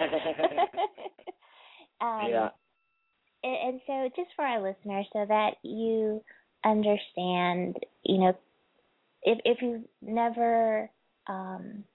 um, yeah. And, and so just for our listeners, so that you understand, you know, if if you've never um,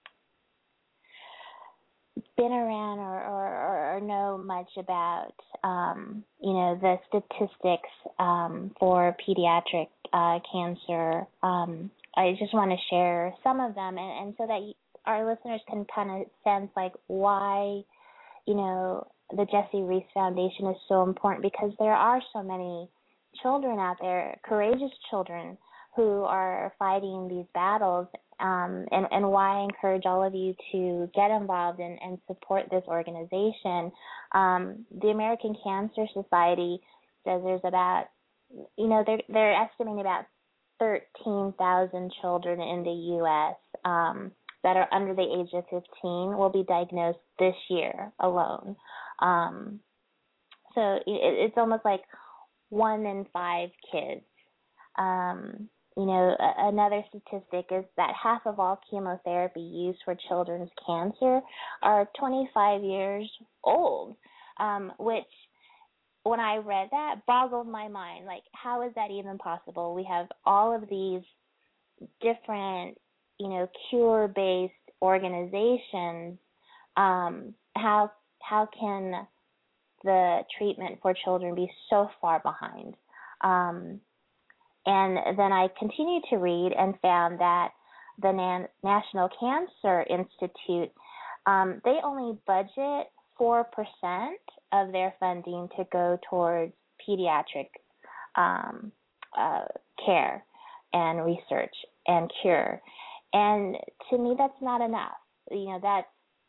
been around or, or, or know much about, um, you know, the statistics um, for pediatric uh, cancer, um, I just want to share some of them, and, and so that you, our listeners can kind of sense, like, why, you know, the Jesse Reese Foundation is so important, because there are so many children out there, courageous children, who are fighting these battles, um, and, and why I encourage all of you to get involved and, and support this organization. Um, the American Cancer Society says there's about, you know, they're, they're estimating about thirteen thousand children in the U S um, that are under the age of fifteen will be diagnosed this year alone. Um, so it, it's almost like one in five kids. Um, you know, a, another statistic is that half of all chemotherapy used for children's cancer are twenty-five years old, um, which when I read that boggled my mind. Like, how is that even possible? We have all of these different, you know, cure-based organizations. Um, how how can the treatment for children be so far behind? Um, and then I continued to read and found that the Nan- National Cancer Institute, um, they only budget four percent of their funding to go towards pediatric um, uh, care and research and cure. And to me, that's not enough. You know, that's,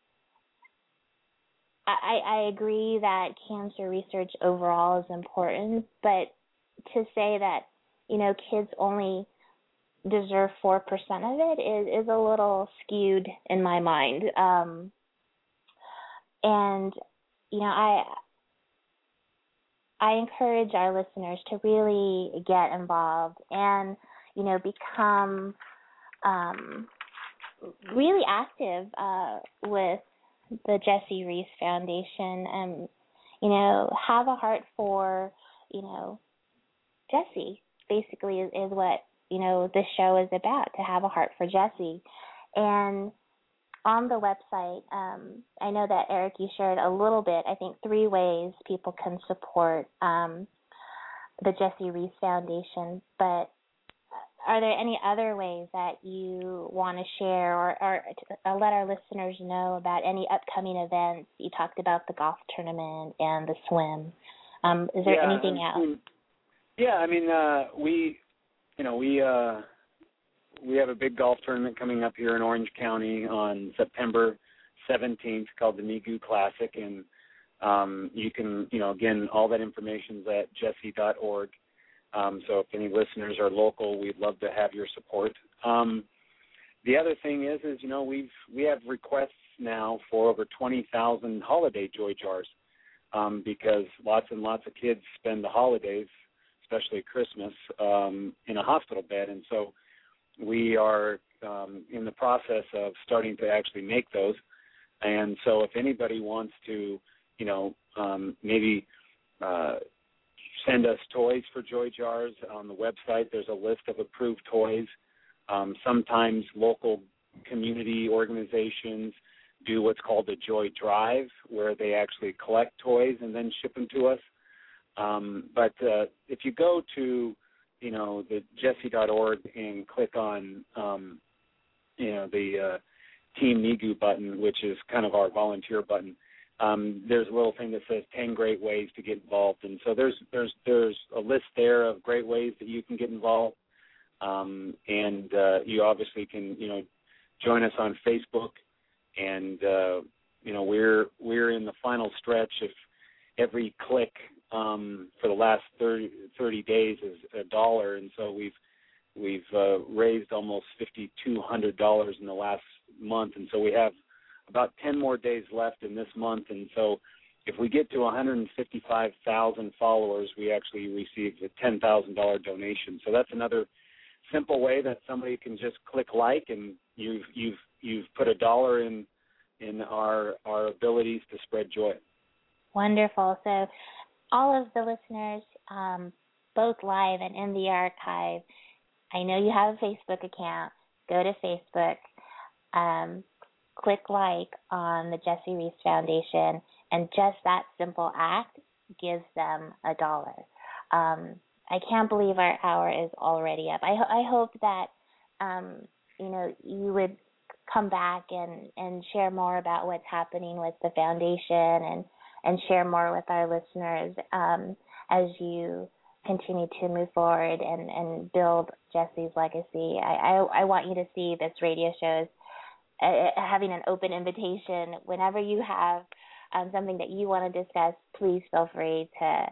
I, I agree that cancer research overall is important, but to say that, you know, kids only deserve four percent of it is, is a little skewed in my mind. Um, and, you know, I I encourage our listeners to really get involved and, you know, become um, really active uh, with the Jesse Reese Foundation, and, you know, have a heart for, you know, Jesse, basically is, is what, you know, this show is about, to have a heart for Jesse. And on the website, um, I know that, Eric, you shared a little bit, I think three ways people can support um, the Jesse Reese Foundation, but are there any other ways that you want to share or, or to let our listeners know about any upcoming events? You talked about the golf tournament and the swim. Um, is there yeah, anything I mean, else? Yeah, I mean, uh, we, you know, we uh, we have a big golf tournament coming up here in Orange County on September seventeenth called the Nigu Classic, and um, you can, you know, again, all that information is at jesse dot org. Um, so if any listeners are local, we'd love to have your support. Um, the other thing is, is you know, we've we have requests now for over twenty thousand holiday joy jars, um, because lots and lots of kids spend the holidays, especially Christmas, um, in a hospital bed, and so we are um, in the process of starting to actually make those. And so if anybody wants to, you know, um, maybe uh, send us toys for Joy Jars. On the website, there's a list of approved toys. Um, sometimes local community organizations do what's called a Joy Drive, where they actually collect toys and then ship them to us. Um, but uh, if you go to, you know, the Jessie dot org and click on, um, you know, the uh, Team Migu button, which is kind of our volunteer button, um, there's a little thing that says ten great ways to get involved. And so there's there's there's a list there of great ways that you can get involved. Um, and uh, you obviously can, you know, join us on Facebook. And, uh, you know, we're we're in the final stretch. If every click um, for the last thirty, thirty days is a dollar, and so we've we've uh, raised almost fifty-two hundred dollars in the last month, and so we have about ten more days left in this month. And so if we get to one hundred fifty-five thousand followers, we actually receive a ten thousand dollars donation. So that's another simple way that somebody can just click like, and you've you've you've put a dollar in in our our abilities to spread joy. Wonderful. So all of the listeners, um, both live and in the archive, I know you have a Facebook account. Go to Facebook, um, click like on the Jessie Reese Foundation, and just that simple act gives them a dollar. Um, I can't believe our hour is already up. I, I hope that, um, you know, you would come back and, and share more about what's happening with the foundation and, and share more with our listeners um, as you continue to move forward and, and build Jessie's legacy. I, I, I want you to see this radio show as uh, having an open invitation. Whenever you have um, something that you want to discuss, please feel free to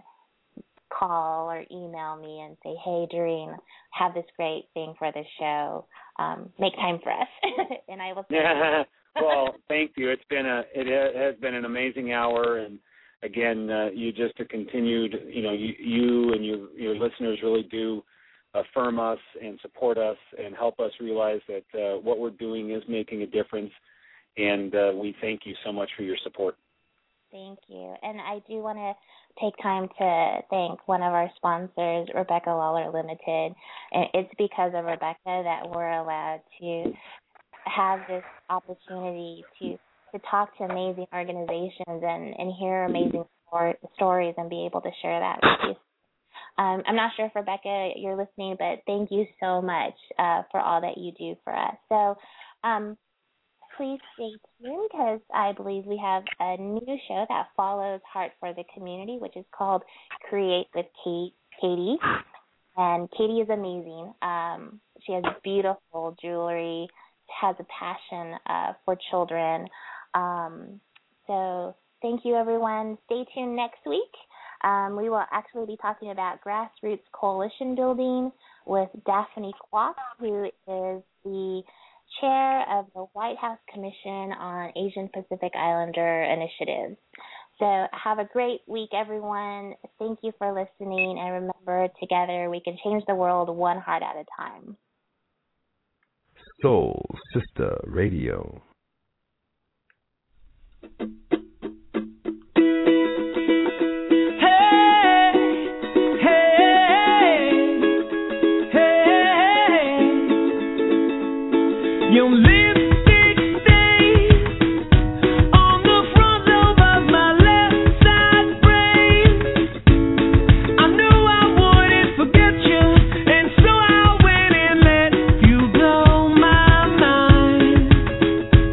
call or email me and say, hey, Doreen, have this great thing for this show. Um, make time for us. And I will say yeah. Well, thank you. It's been a it has been an amazing hour, and again, uh, you just a continued, you know, you, you and your your listeners really do affirm us and support us and help us realize that uh, what we're doing is making a difference, and uh, we thank you so much for your support. Thank you. And I do want to take time to thank one of our sponsors, Rebecca Lawler Limited. And it's because of Rebecca that we're allowed to have this opportunity to, to talk to amazing organizations and, and hear amazing stor- stories and be able to share that with you. Um, I'm not sure if, Rebecca, you're listening, but thank you so much uh, for all that you do for us. So um, please stay tuned because I believe we have a new show that follows Heart for the Community, which is called Create with Kate, Katie. And Katie is amazing. Um, she has beautiful jewelry, has a passion uh, for children. Um, so thank you, everyone. Stay tuned next week. Um, we will actually be talking about grassroots coalition building with Daphne Kwok, who is the chair of the White House Commission on Asian Pacific Islander Initiatives. So have a great week, everyone. Thank you for listening, and remember, together we can change the world one heart at a time. Soul Sister Radio. Your lipstick stains on the front lobe of my left side brain. I knew I wouldn't forget you, and so I went and let you blow my mind.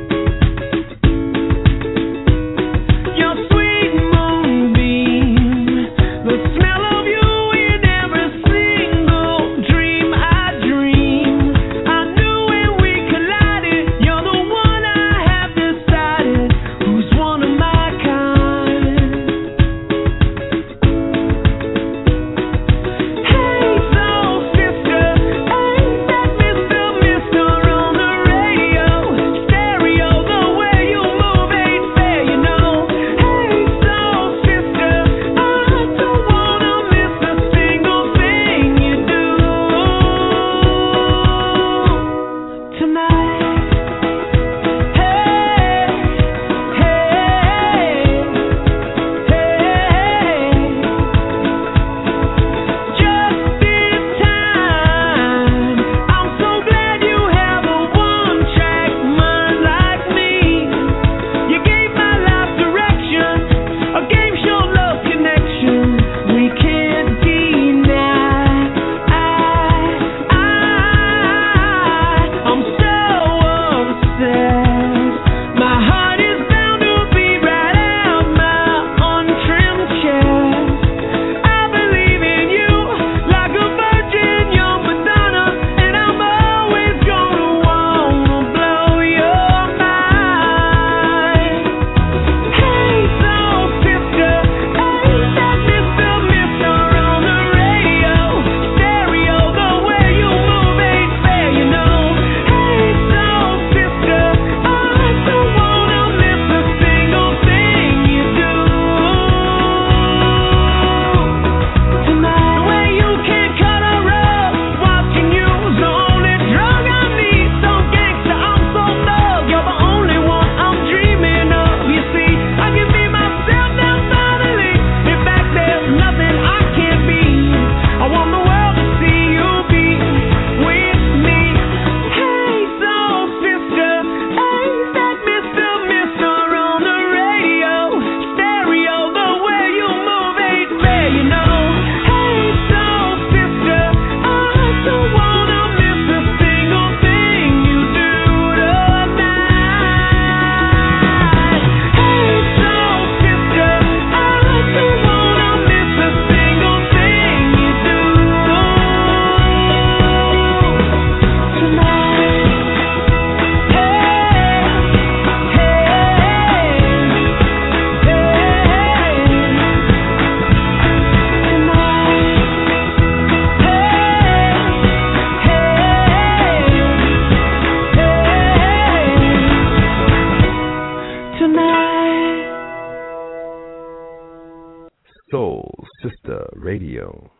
Soul Sister Radio.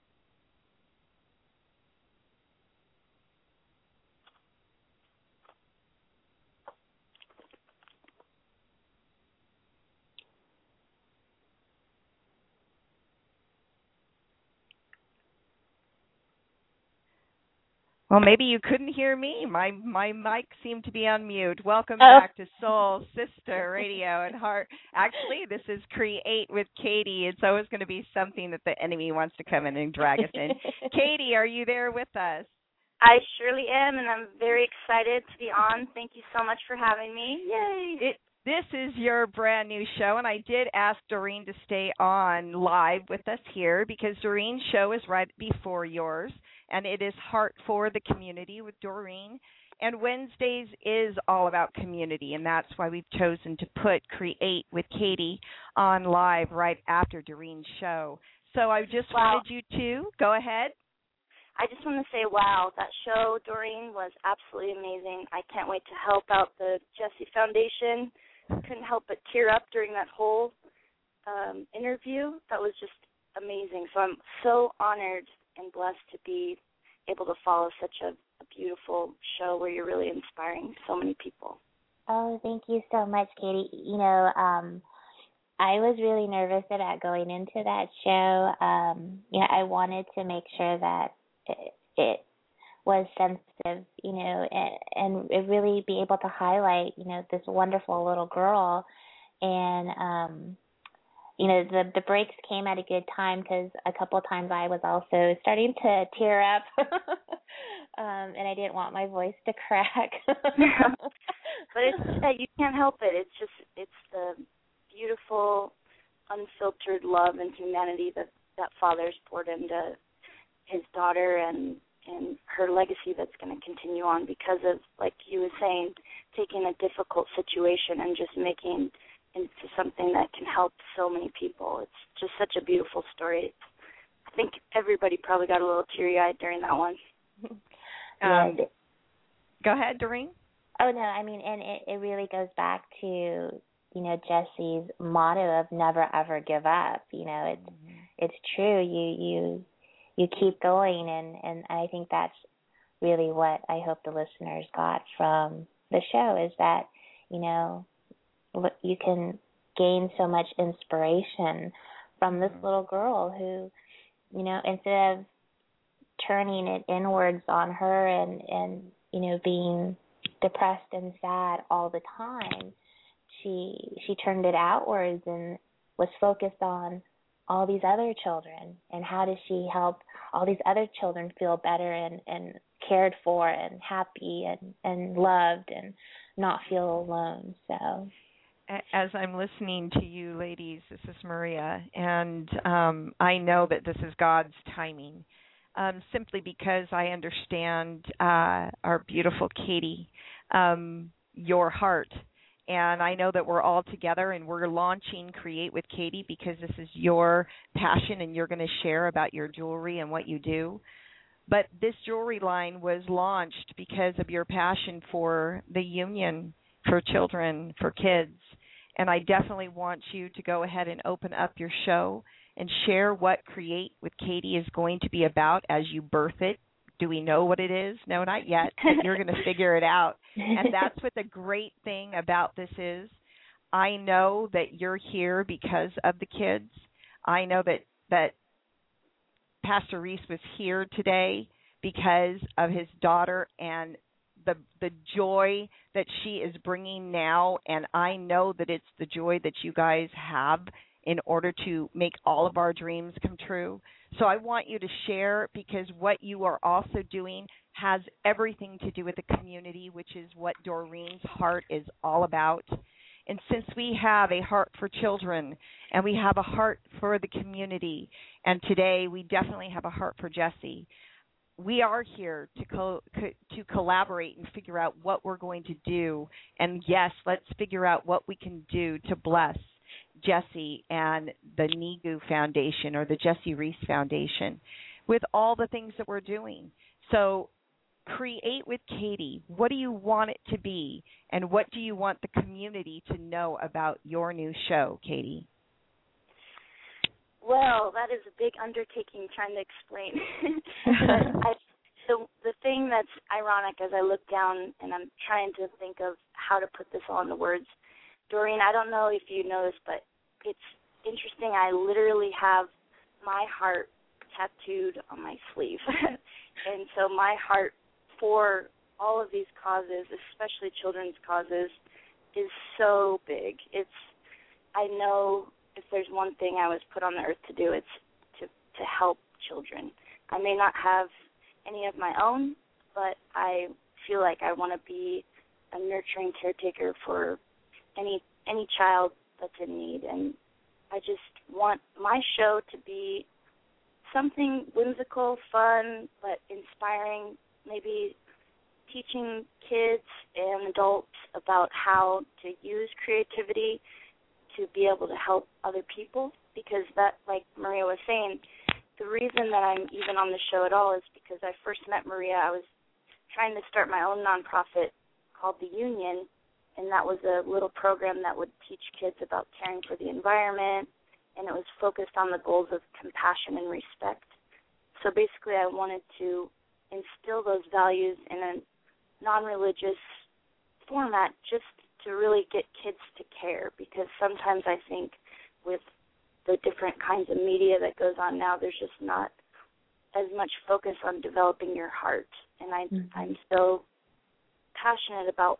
Well, maybe you couldn't hear me. My my mic seemed to be on mute. Welcome Oh. back to Soul Sister Radio and Heart. Actually, this is Create with Katie. It's always going to be something that the enemy wants to come in and drag us in. Katie, are you there with us? I surely am, and I'm very excited to be on. Thank you so much for having me. Yay! It, this is your brand new show, and I did ask Doreen to stay on live with us here because Doreen's show is right before yours, and it is Heart for the Community with Doreen. And Wednesdays is all about community, and that's why we've chosen to put Create with Katie on live right after Doreen's show. So I just Wow. wanted you to go ahead. I just want to say, wow, that show, Doreen, was absolutely amazing. I can't wait to help out the Jessie Foundation. Couldn't help but tear up during that whole um, interview. That was just amazing. So I'm so honored and blessed to be able to follow such a, a beautiful show where you're really inspiring so many people. Oh, thank you so much, Katie. You know, um, I was really nervous about going into that show. Um, you know, I wanted to make sure that it, it was sensitive, you know, and, and really be able to highlight, you know, this wonderful little girl. And, um, you know, the the breaks came at a good time because a couple of times I was also starting to tear up, um, and I didn't want my voice to crack. But it's, uh, you can't help it. It's just, it's the beautiful, unfiltered love and humanity that that Father's poured into his daughter and and her legacy that's going to continue on because of, like you were saying, taking a difficult situation and just making into something that can help so many people. It's just such a beautiful story. I think everybody probably got a little teary-eyed during that one. Um, go ahead, Doreen. Oh, no, I mean, and it, it really goes back to, you know, Jessie's motto of never, ever give up. You know, it's mm-hmm. it's true. You you you keep going, and, and I think that's really what I hope the listeners got from the show is that, you know, you can gain so much inspiration from this little girl who, you know, instead of turning it inwards on her and, and you know, being depressed and sad all the time, she she turned it outwards and was focused on all these other children and how does she help all these other children feel better and, and cared for and happy and, and loved and not feel alone. So as I'm listening to you ladies, this is Maria, and um, I know that this is God's timing, um, simply because I understand uh, our beautiful Katie, um, your heart. And I know that we're all together and we're launching Create with Katie because this is your passion and you're going to share about your jewelry and what you do. But this jewelry line was launched because of your passion for the union, for children, for kids. And I definitely want you to go ahead and open up your show and share what Create with Katie is going to be about as you birth it. Do we know what it is? No, not yet. But you're going to figure it out. And that's what the great thing about this is. I know that you're here because of the kids. I know that, that Pastor Reese was here today because of his daughter and the the joy that she is bringing now. And I know that it's the joy that you guys have in order to make all of our dreams come true. So I want you to share because what you are also doing has everything to do with the community, which is what Doreen's heart is all about. And since we have a heart for children and we have a heart for the community, and today we definitely have a heart for Jessie, we are here to co- co- to collaborate and figure out what we're going to do. And yes, let's figure out what we can do to bless Jessie and the Nigu Foundation or the Jessie Reese Foundation with all the things that we're doing. So Create with Katie. What do you want it to be, and what do you want the community to know about your new show, Katie? Well, that is a big undertaking trying to explain. But I, the, the thing that's ironic as I look down and I'm trying to think of how to put this all into words, Doreen, I don't know if you know this, but it's interesting. I literally have my heart tattooed on my sleeve. And so my heart for all of these causes, especially children's causes, is so big. It's, I know if there's one thing I was put on the earth to do, it's to, to help children. I may not have any of my own, but I feel like I want to be a nurturing caretaker for any any child that's in need. And I just want my show to be something whimsical, fun, but inspiring, maybe teaching kids and adults about how to use creativity to be able to help other people, because that, like Maria was saying, the reason that I'm even on the show at all is because I first met Maria. I was trying to start my own nonprofit called The Union, and that was a little program that would teach kids about caring for the environment, and it was focused on the goals of compassion and respect. So basically I wanted to instill those values in a non-religious format just to really get kids to care, because sometimes I think with the different kinds of media that goes on now, there's just not as much focus on developing your heart. And I, mm-hmm. I'm so passionate about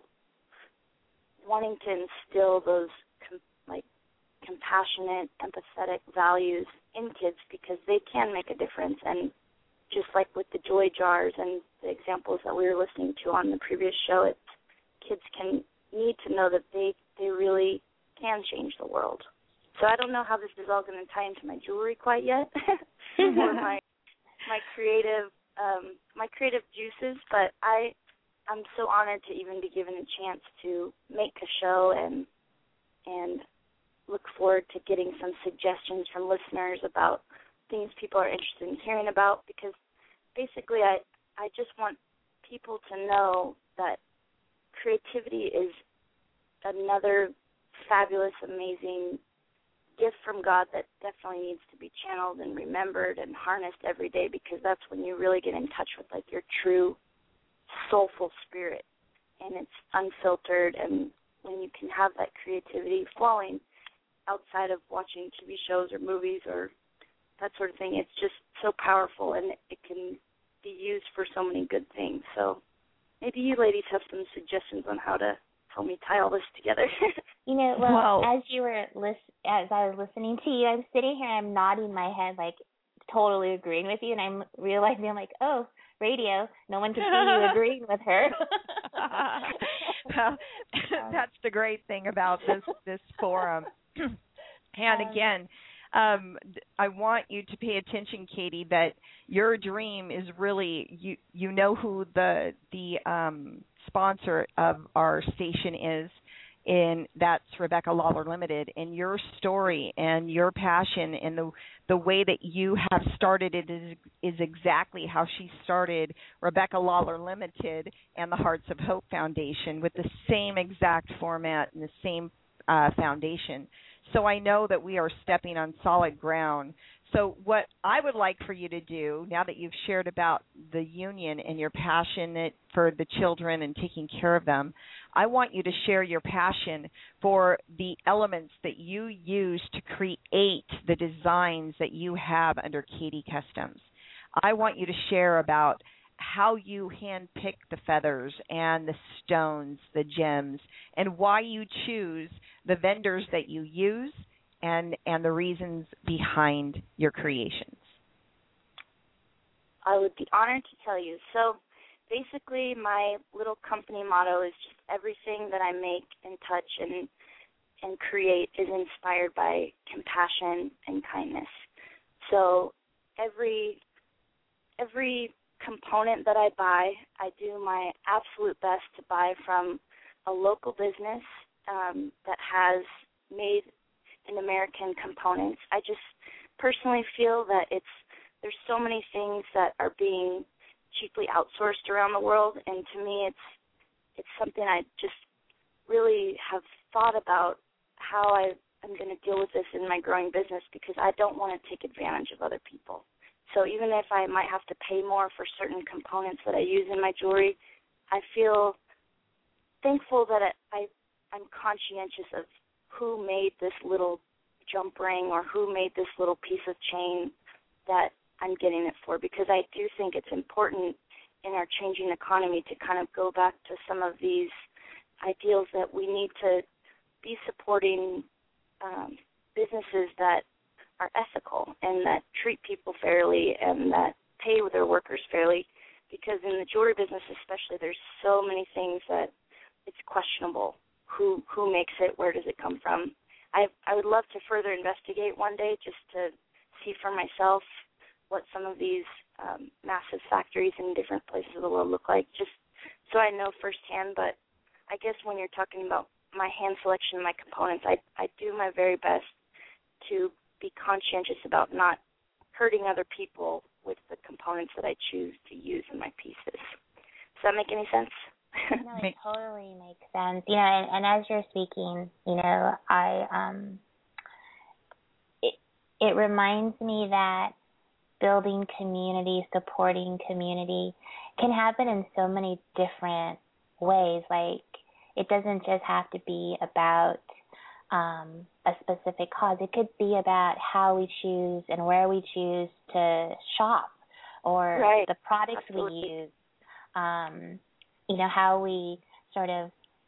wanting to instill those com- like compassionate, empathetic values in kids, because they can make a difference. And just like with the joy jars and the examples that we were listening to on the previous show, it, kids can need to know that they, they really can change the world. So I don't know how this is all going to tie into my jewelry quite yet, or my my creative um, my creative juices, but I I'm so honored to even be given a chance to make a show, and and look forward to getting some suggestions from listeners about things people are interested in hearing about, because basically I I just want people to know that creativity is another fabulous, amazing gift from God that definitely needs to be channeled and remembered and harnessed every day, because that's when you really get in touch with like your true soulful spirit, and it's unfiltered, and when you can have that creativity flowing outside of watching T V shows or movies or that sort of thing, it's just so powerful, and it can be used for so many good things. So maybe you ladies have some suggestions on how to help me tie all this together. You know, well, Wow. as you were lis- as I was listening to you, I'm sitting here and I'm nodding my head, like totally agreeing with you, and I'm realizing I'm like, oh, radio, no one can see you agreeing with her. Well, that's the great thing about this this forum. And again, um, I want you to pay attention, Katie, that your dream is really, you you know who the the um, sponsor of our station is, and that's Rebecca Lawler Limited, and your story and your passion and the the way that you have started it is, is exactly how she started Rebecca Lawler Limited and the Hearts of Hope Foundation, with the same exact format and the same uh, foundation. So I know that we are stepping on solid ground. So what I would like for you to do, now that you've shared about the union and you're passionate for the children and taking care of them, I want you to share your passion for the elements that you use to create the designs that you have under Katie Customs. I want you to share about how you handpick the feathers and the stones, the gems, and why you choose the vendors that you use, and, and the reasons behind your creations. I would be honored to tell you. So basically my little company motto is just everything that I make and touch and and create is inspired by compassion and kindness. So every every component that I buy, I do my absolute best to buy from a local business um, that has made in American components. I just personally feel that it's there's so many things that are being cheaply outsourced around the world, and to me it's it's something I just really have thought about how I I'm going to deal with this in my growing business because I don't want to take advantage of other people. So even if I might have to pay more for certain components that I use in my jewelry, I feel thankful that I, I'm conscientious of who made this little jump ring or who made this little piece of chain that I'm getting it for, because I do think it's important in our changing economy to kind of go back to some of these ideals that we need to be supporting um, businesses that are ethical and that treat people fairly and that pay their workers fairly, because in the jewelry business especially, there's so many things that it's questionable. Who who makes it? Where does it come from? I I would love to further investigate one day just to see for myself what some of these um, massive factories in different places of the world look like, just so I know firsthand. But I guess when you're talking about my hand selection, my components, I, I do my very best to be conscientious about not hurting other people with the components that I choose to use in my pieces. Does that make any sense? No, it totally makes sense. You know, and, and as you're speaking, you know, I um, it it reminds me that building community, supporting community can happen in so many different ways. Like, it doesn't just have to be about um, a specific cause. It could be about how we choose and where we choose to shop, or right. the products Absolutely. we use. Um, you know, how we sort of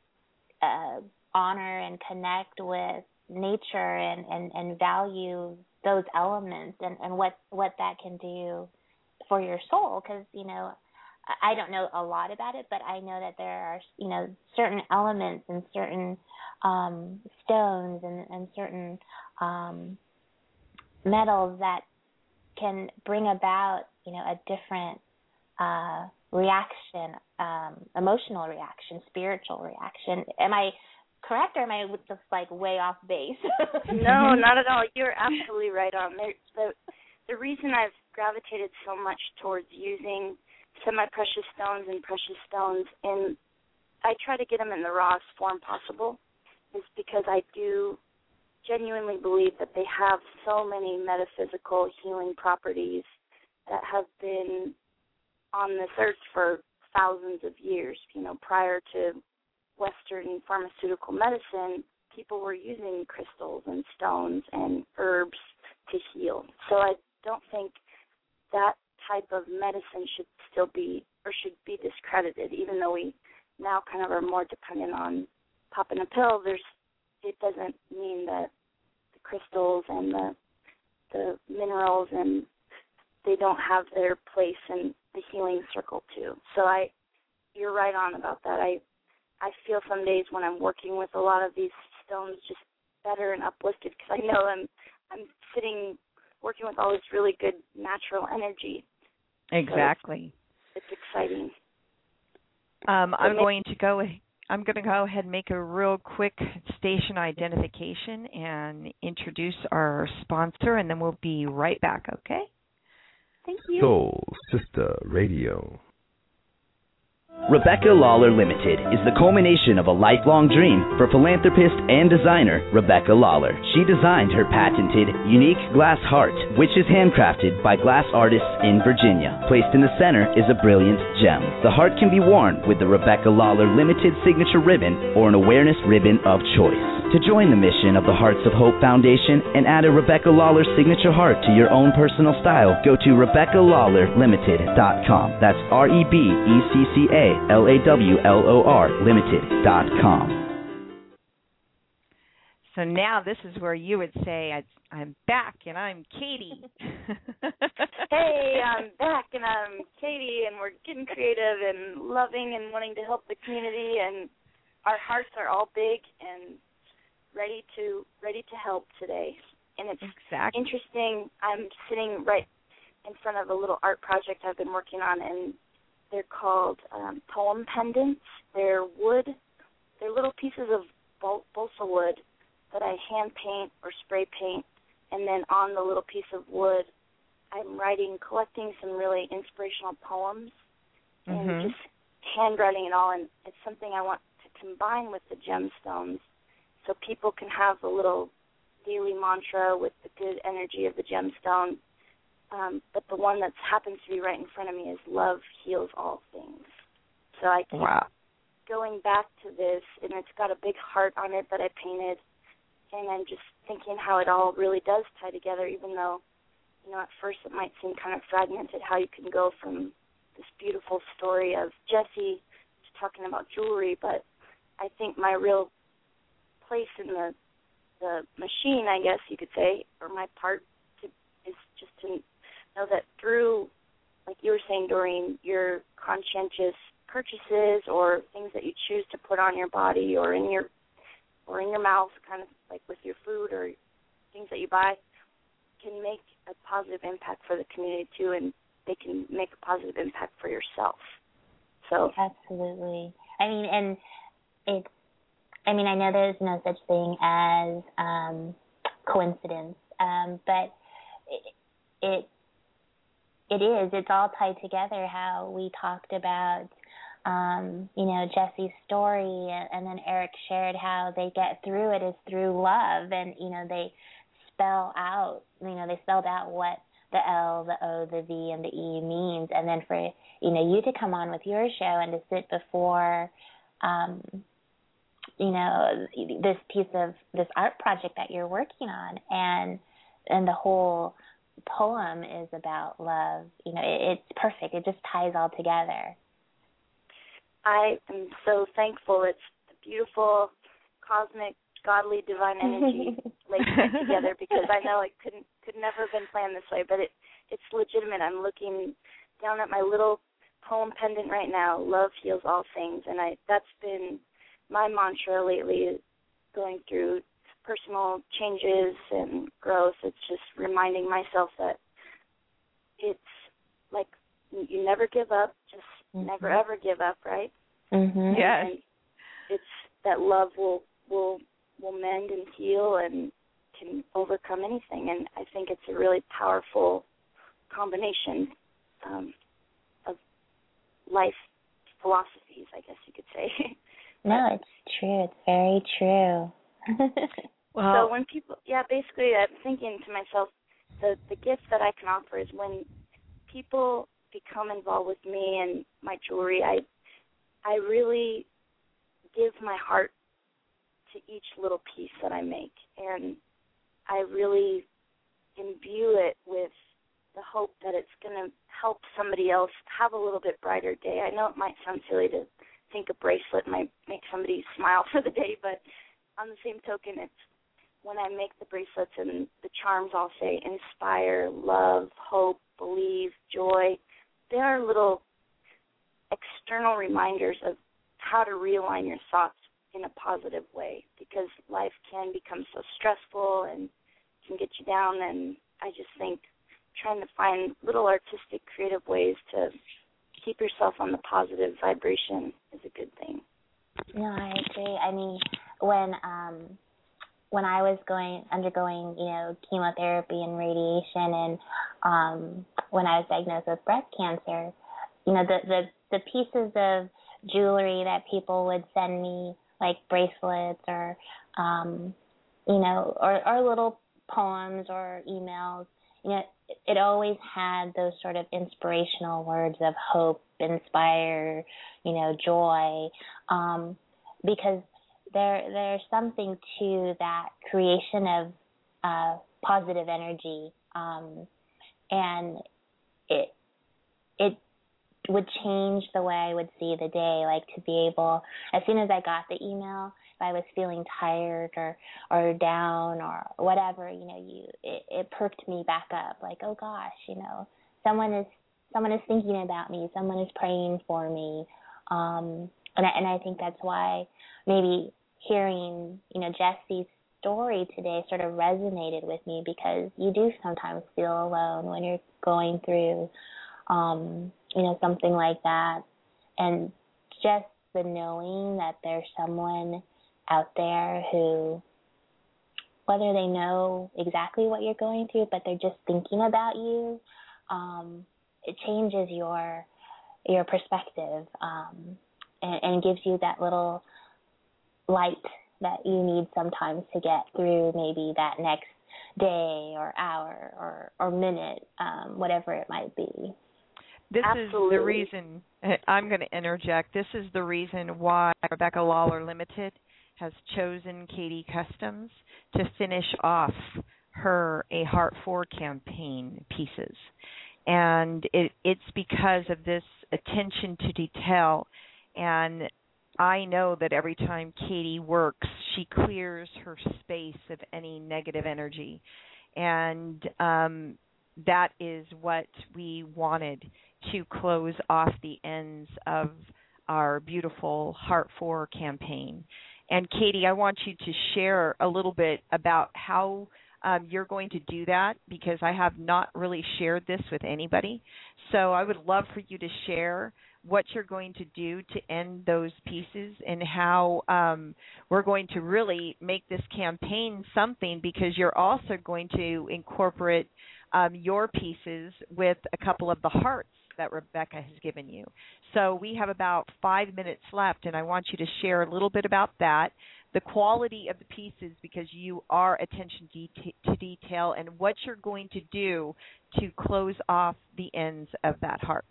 uh, honor and connect with nature and, and, and value those elements and, and what, what that can do for your soul. Because, you know, I don't know a lot about it, but I know that there are, you know, certain elements and certain um, stones and, and certain um, metals that can bring about, you know, a different uh, reaction, um, emotional reaction, spiritual reaction. Am I correct, or am I just like way off base? No, not at all. You're absolutely right on. There, the the reason I've gravitated so much towards using semi-precious stones and precious stones, and I try to get them in the rawest form possible, is because I do genuinely believe that they have so many metaphysical healing properties that have been on this earth for thousands of years. You know, prior to Western pharmaceutical medicine, people were using crystals and stones and herbs to heal. So I don't think that type of medicine should still be, or should be discredited, even though we now kind of are more dependent on popping a pill. There's, it doesn't mean that the crystals and the the minerals and they don't have their place in the healing circle too. So I, you're right on about that. I, I feel some days when I'm working with a lot of these stones just better and uplifted, because I know I'm, I'm sitting working with all this really good natural energy. Exactly. So it's, it's exciting. Um, So I'm maybe- going to go. I'm going to go ahead and make a real quick station identification and introduce our sponsor, and then we'll be right back. Okay? Thank you. Soul Sister Radio. Rebecca Lawler Limited is the culmination of a lifelong dream for philanthropist and designer Rebecca Lawler. She designed her patented, unique glass heart, which is handcrafted by glass artists in Virginia. Placed in the center is a brilliant gem. The heart can be worn with the Rebecca Lawler Limited signature ribbon or an awareness ribbon of choice. To join the mission of the Hearts of Hope Foundation and add a Rebecca Lawler signature heart to your own personal style, go to Rebecca Lawler Limited dot com. That's R E B E C C A L A W L O R Limited dot com. So now this is where you would say, I, I'm back and I'm Katie. Hey, I'm back and I'm Katie, and we're getting creative and loving and wanting to help the community, and our hearts are all big and ready to ready to help today. And it's Exactly. interesting. I'm sitting right in front of a little art project I've been working on, and they're called um, poem pendants. They're wood. They're little pieces of bal- balsa wood that I hand paint or spray paint, and then on the little piece of wood, I'm writing, collecting some really inspirational poems, and Mm-hmm. just handwriting it all. And it's something I want to combine with the gemstones, so people can have a little daily mantra with the good energy of the gemstone. Um, but the one that happens to be right in front of me is love heals all things. So I keep wow. going back to this, and it's got a big heart on it that I painted, and I'm just thinking how it all really does tie together, even though, you know, at first it might seem kind of fragmented, how you can go from this beautiful story of Jessie to talking about jewelry, but I think my real place in the the machine, I guess you could say, or my part to, is just to know that through, like you were saying, Doreen, your conscientious purchases or things that you choose to put on your body or in your or in your mouth, kind of like with your food or things that you buy, can make a positive impact for the community too, and they can make a positive impact for yourself. So absolutely. I mean, and it's, I mean, I know there's no such thing as um, coincidence, um, but it, it it is. It's all tied together. How we talked about, um, you know, Jessie's story, and then Eric shared how they get through it is through love, and you know they spell out, you know, they spelled out what the L, the O, the V, and the E means, and then for you know you to come on with your show and to sit before, um, you know, this piece of this art project that you're working on, and and the whole poem is about love. You know, it, it's perfect. It just ties all together. I am so thankful. It's the beautiful, cosmic, godly, divine energy laid together, because I know it couldn't could never have been planned this way, but it it's legitimate. I'm looking down at my little poem pendant right now. Love heals all things, and I that's been my mantra lately, going through personal changes and growth. It's just reminding myself that it's like you never give up, just mm-hmm. never ever give up, right? Mm-hmm. Yes. And it's that love will will will mend and heal and can overcome anything, and I think it's a really powerful combination um, of life philosophies, I guess you could say. No, it's true. It's very true. Well, so when people, yeah, basically I'm thinking to myself, the, the gift that I can offer is when people become involved with me and my jewelry, I I really give my heart to each little piece that I make, and I really imbue it with the hope that it's going to help somebody else have a little bit brighter day. I know it might sound silly to think a bracelet might make somebody smile for the day, but on the same token, it's when I make the bracelets and the charms, I'll say inspire, love, hope, believe, joy. They are little external reminders of how to realign your thoughts in a positive way, because life can become so stressful and can get you down, and I just think trying to find little artistic, creative ways to keep yourself on the positive vibration is a good thing. No, I agree. I mean, when um, when I was going undergoing, you know, chemotherapy and radiation, and um, when I was diagnosed with breast cancer, you know, the, the the pieces of jewelry that people would send me, like bracelets or, um, you know, or, or little poems or emails, you know, it, it always had those sort of inspirational words of hope, inspire, you know, joy, um, because there there's something to that creation of uh, positive energy, um, and it it would change the way I would see the day, like to be able, as soon as I got the email, if I was feeling tired or, or down or whatever, you know, you it, it perked me back up, like, oh gosh, you know, someone is someone is thinking about me, someone is praying for me, um, and I, and I think that's why maybe hearing, you know, Jessie's story today sort of resonated with me, because you do sometimes feel alone when you're going through Um, you know, something like that, and just the knowing that there's someone out there who, whether they know exactly what you're going through, but they're just thinking about you, um, it changes your your perspective, um, and, and gives you that little light that you need sometimes to get through maybe that next day or hour or, or minute, um, whatever it might be. This Absolutely. is the reason, I'm going to interject, this is the reason why Rebecca Lawler Limited has chosen Katie Customs to finish off her A Heart For campaign pieces. And it, it's because of this attention to detail. And I know that every time Katie works, she clears her space of any negative energy. And um, that is what we wanted to close off the ends of our beautiful Heart For campaign. And Katie, I want you to share a little bit about how um, you're going to do that, because I have not really shared this with anybody. So I would love for you to share what you're going to do to end those pieces, and how um, we're going to really make this campaign something, because you're also going to incorporate um, your pieces with a couple of the hearts that Rebecca has given you. So we have about five minutes left, and I want you to share a little bit about that, the quality of the pieces, because you are attention de- to detail, and what you're going to do to close off the ends of that heart.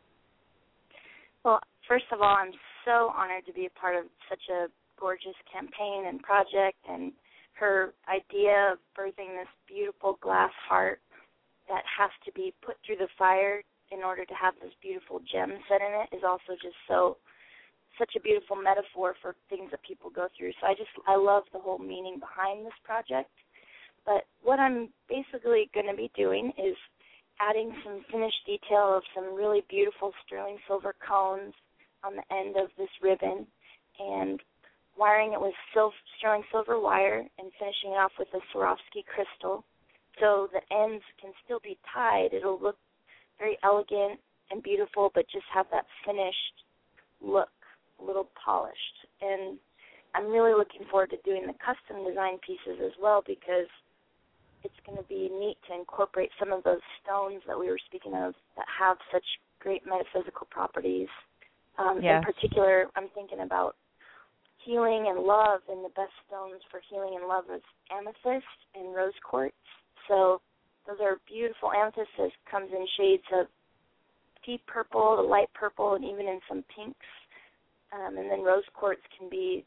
Well, first of all, I'm so honored to be a part of such a gorgeous campaign and project, and her idea of birthing this beautiful glass heart that has to be put through the fire in order to have this beautiful gem set in it is also just so, such a beautiful metaphor for things that people go through. So I just, I love the whole meaning behind this project. But what I'm basically going to be doing is adding some finished detail of some really beautiful sterling silver cones on the end of this ribbon, and wiring it with sil- sterling silver wire, and finishing it off with a Swarovski crystal. So the ends can still be tied. It'll look very elegant and beautiful, but just have that finished look, a little polished. And I'm really looking forward to doing the custom design pieces as well, because it's going to be neat to incorporate some of those stones that we were speaking of that have such great metaphysical properties. Um, yes. In particular, I'm thinking about healing and love, and the best stones for healing and love is amethyst and rose quartz. So those are beautiful. Amethyst comes in shades of deep purple, the light purple, and even in some pinks. Um, and then rose quartz can be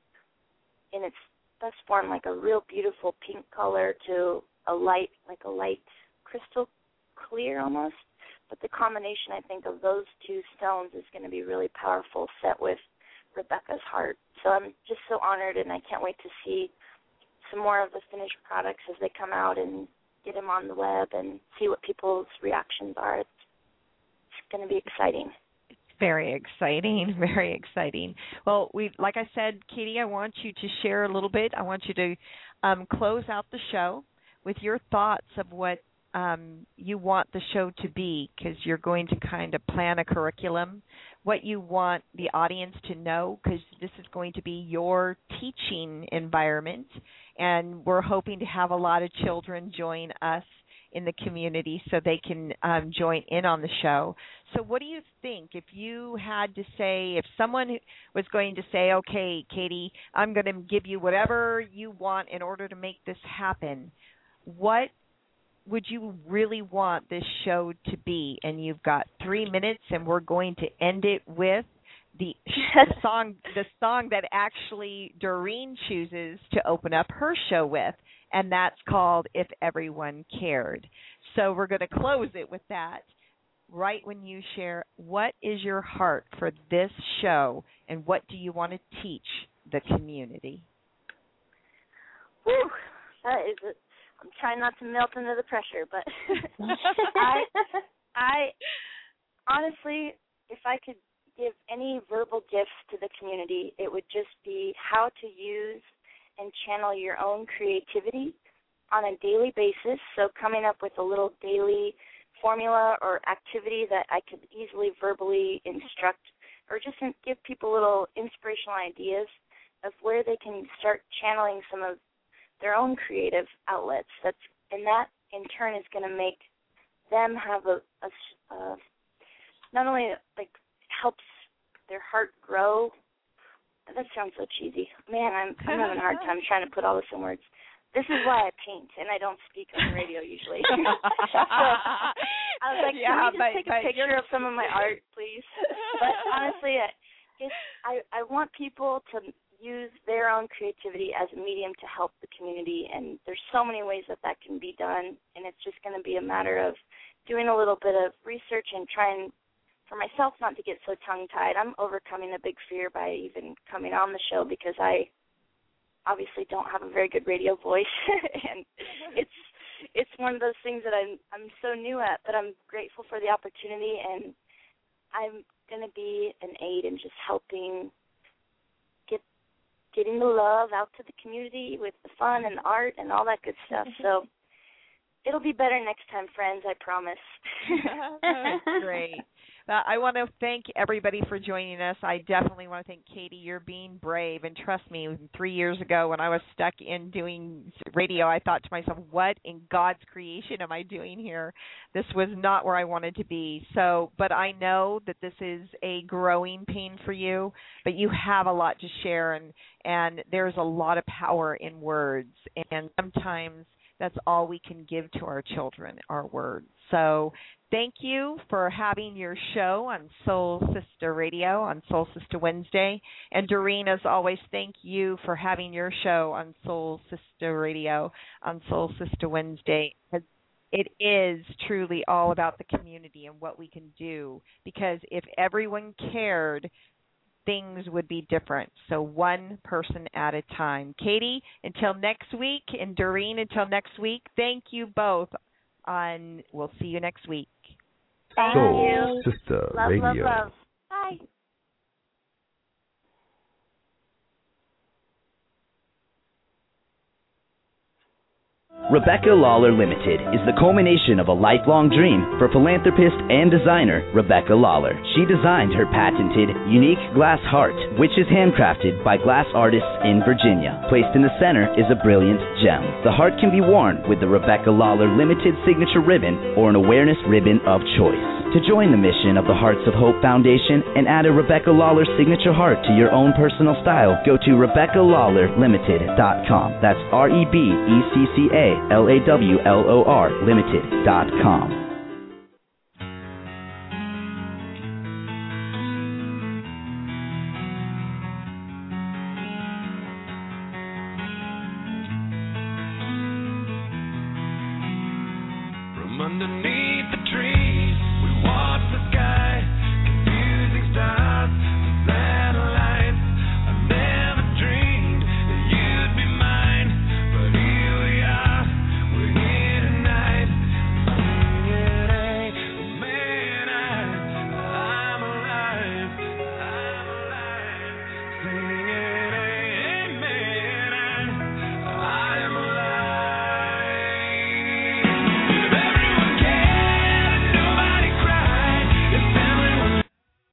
in its best form like a real beautiful pink color to a light, like a light crystal clear almost. But the combination, I think, of those two stones is going to be really powerful, set with Rebecca's heart. So I'm just so honored, and I can't wait to see some more of the finished products as they come out and get them on the web and see what people's reactions are. It's, it's going to be exciting. Very exciting, very exciting. Well, we, like I said, Katie, I want you to share a little bit. I want you to um, close out the show with your thoughts of what um, you want the show to be, because you're going to kind of plan a curriculum, what you want the audience to know, because this is going to be your teaching environment, and we're hoping to have a lot of children join us in the community so they can um, join in on the show. So what do you think, if you had to say, if someone was going to say, okay, Katie, I'm going to give you whatever you want in order to make this happen, what would you really want this show to be? And you've got three minutes, and we're going to end it with the, the song the song that actually Doreen chooses to open up her show with, and that's called If Everyone Cared. So we're going to close it with that right when you share what is your heart for this show, and what do you want to teach the community? Whew, that is a, I'm trying not to melt under the pressure, but I, I honestly, if I could give any verbal gifts to the community, it would just be how to use and channel your own creativity on a daily basis. So coming up with a little daily formula or activity that I could easily verbally instruct, or just give people little inspirational ideas of where they can start channeling some of their own creative outlets. That's and that in turn is going to make them have a, a, a not only like helps their heart grow, that sounds so cheesy. Man, I'm I'm having a hard time trying to put all this in words. This is why I paint and I don't speak on the radio usually. So I was like, yeah, can we just but, take a but picture you're... of some of my art, please? But honestly, I, it's, I I want people to use their own creativity as a medium to help the community, and there's so many ways that that can be done, and it's just going to be a matter of doing a little bit of research and trying, for myself, not to get so tongue-tied. I'm overcoming a big fear by even coming on the show because I obviously don't have a very good radio voice, and it's it's one of those things that I'm I'm so new at, but I'm grateful for the opportunity, and I'm going to be an aid in just helping get getting the love out to the community with the fun and the art and all that good stuff. So it'll be better next time, friends, I promise. Great. Uh, I want to thank everybody for joining us. I definitely want to thank Katie. You're being brave. And trust me, three years ago when I was stuck in doing radio, I thought to myself, what in God's creation am I doing here? This was not where I wanted to be. So, but I know that this is a growing pain for you, but you have a lot to share, and, and there's a lot of power in words. And sometimes that's all we can give to our children, our words. So thank you for having your show on Soul Sister Radio on Soul Sister Wednesday. And Doreen, as always, thank you for having your show on Soul Sister Radio on Soul Sister Wednesday. It is truly all about the community and what we can do, because if everyone cared, things would be different. So one person at a time. Katie, until next week, and Doreen, until next week, thank you both. On, we'll see you next week. Thank Soul you. Sister love, Radio. love, love. Bye. Rebecca Lawler Limited is the culmination of a lifelong dream for philanthropist and designer Rebecca Lawler. She designed her patented, unique glass heart, which is handcrafted by glass artists in Virginia. Placed in the center is a brilliant gem. The heart can be worn with the Rebecca Lawler Limited signature ribbon or an awareness ribbon of choice. To join the mission of the Hearts of Hope Foundation and add a Rebecca Lawler signature heart to your own personal style, go to Rebecca Lawler Limited dot com. That's R E B E C C A L A W L O R Limited dot com. From underneath the trees, we watch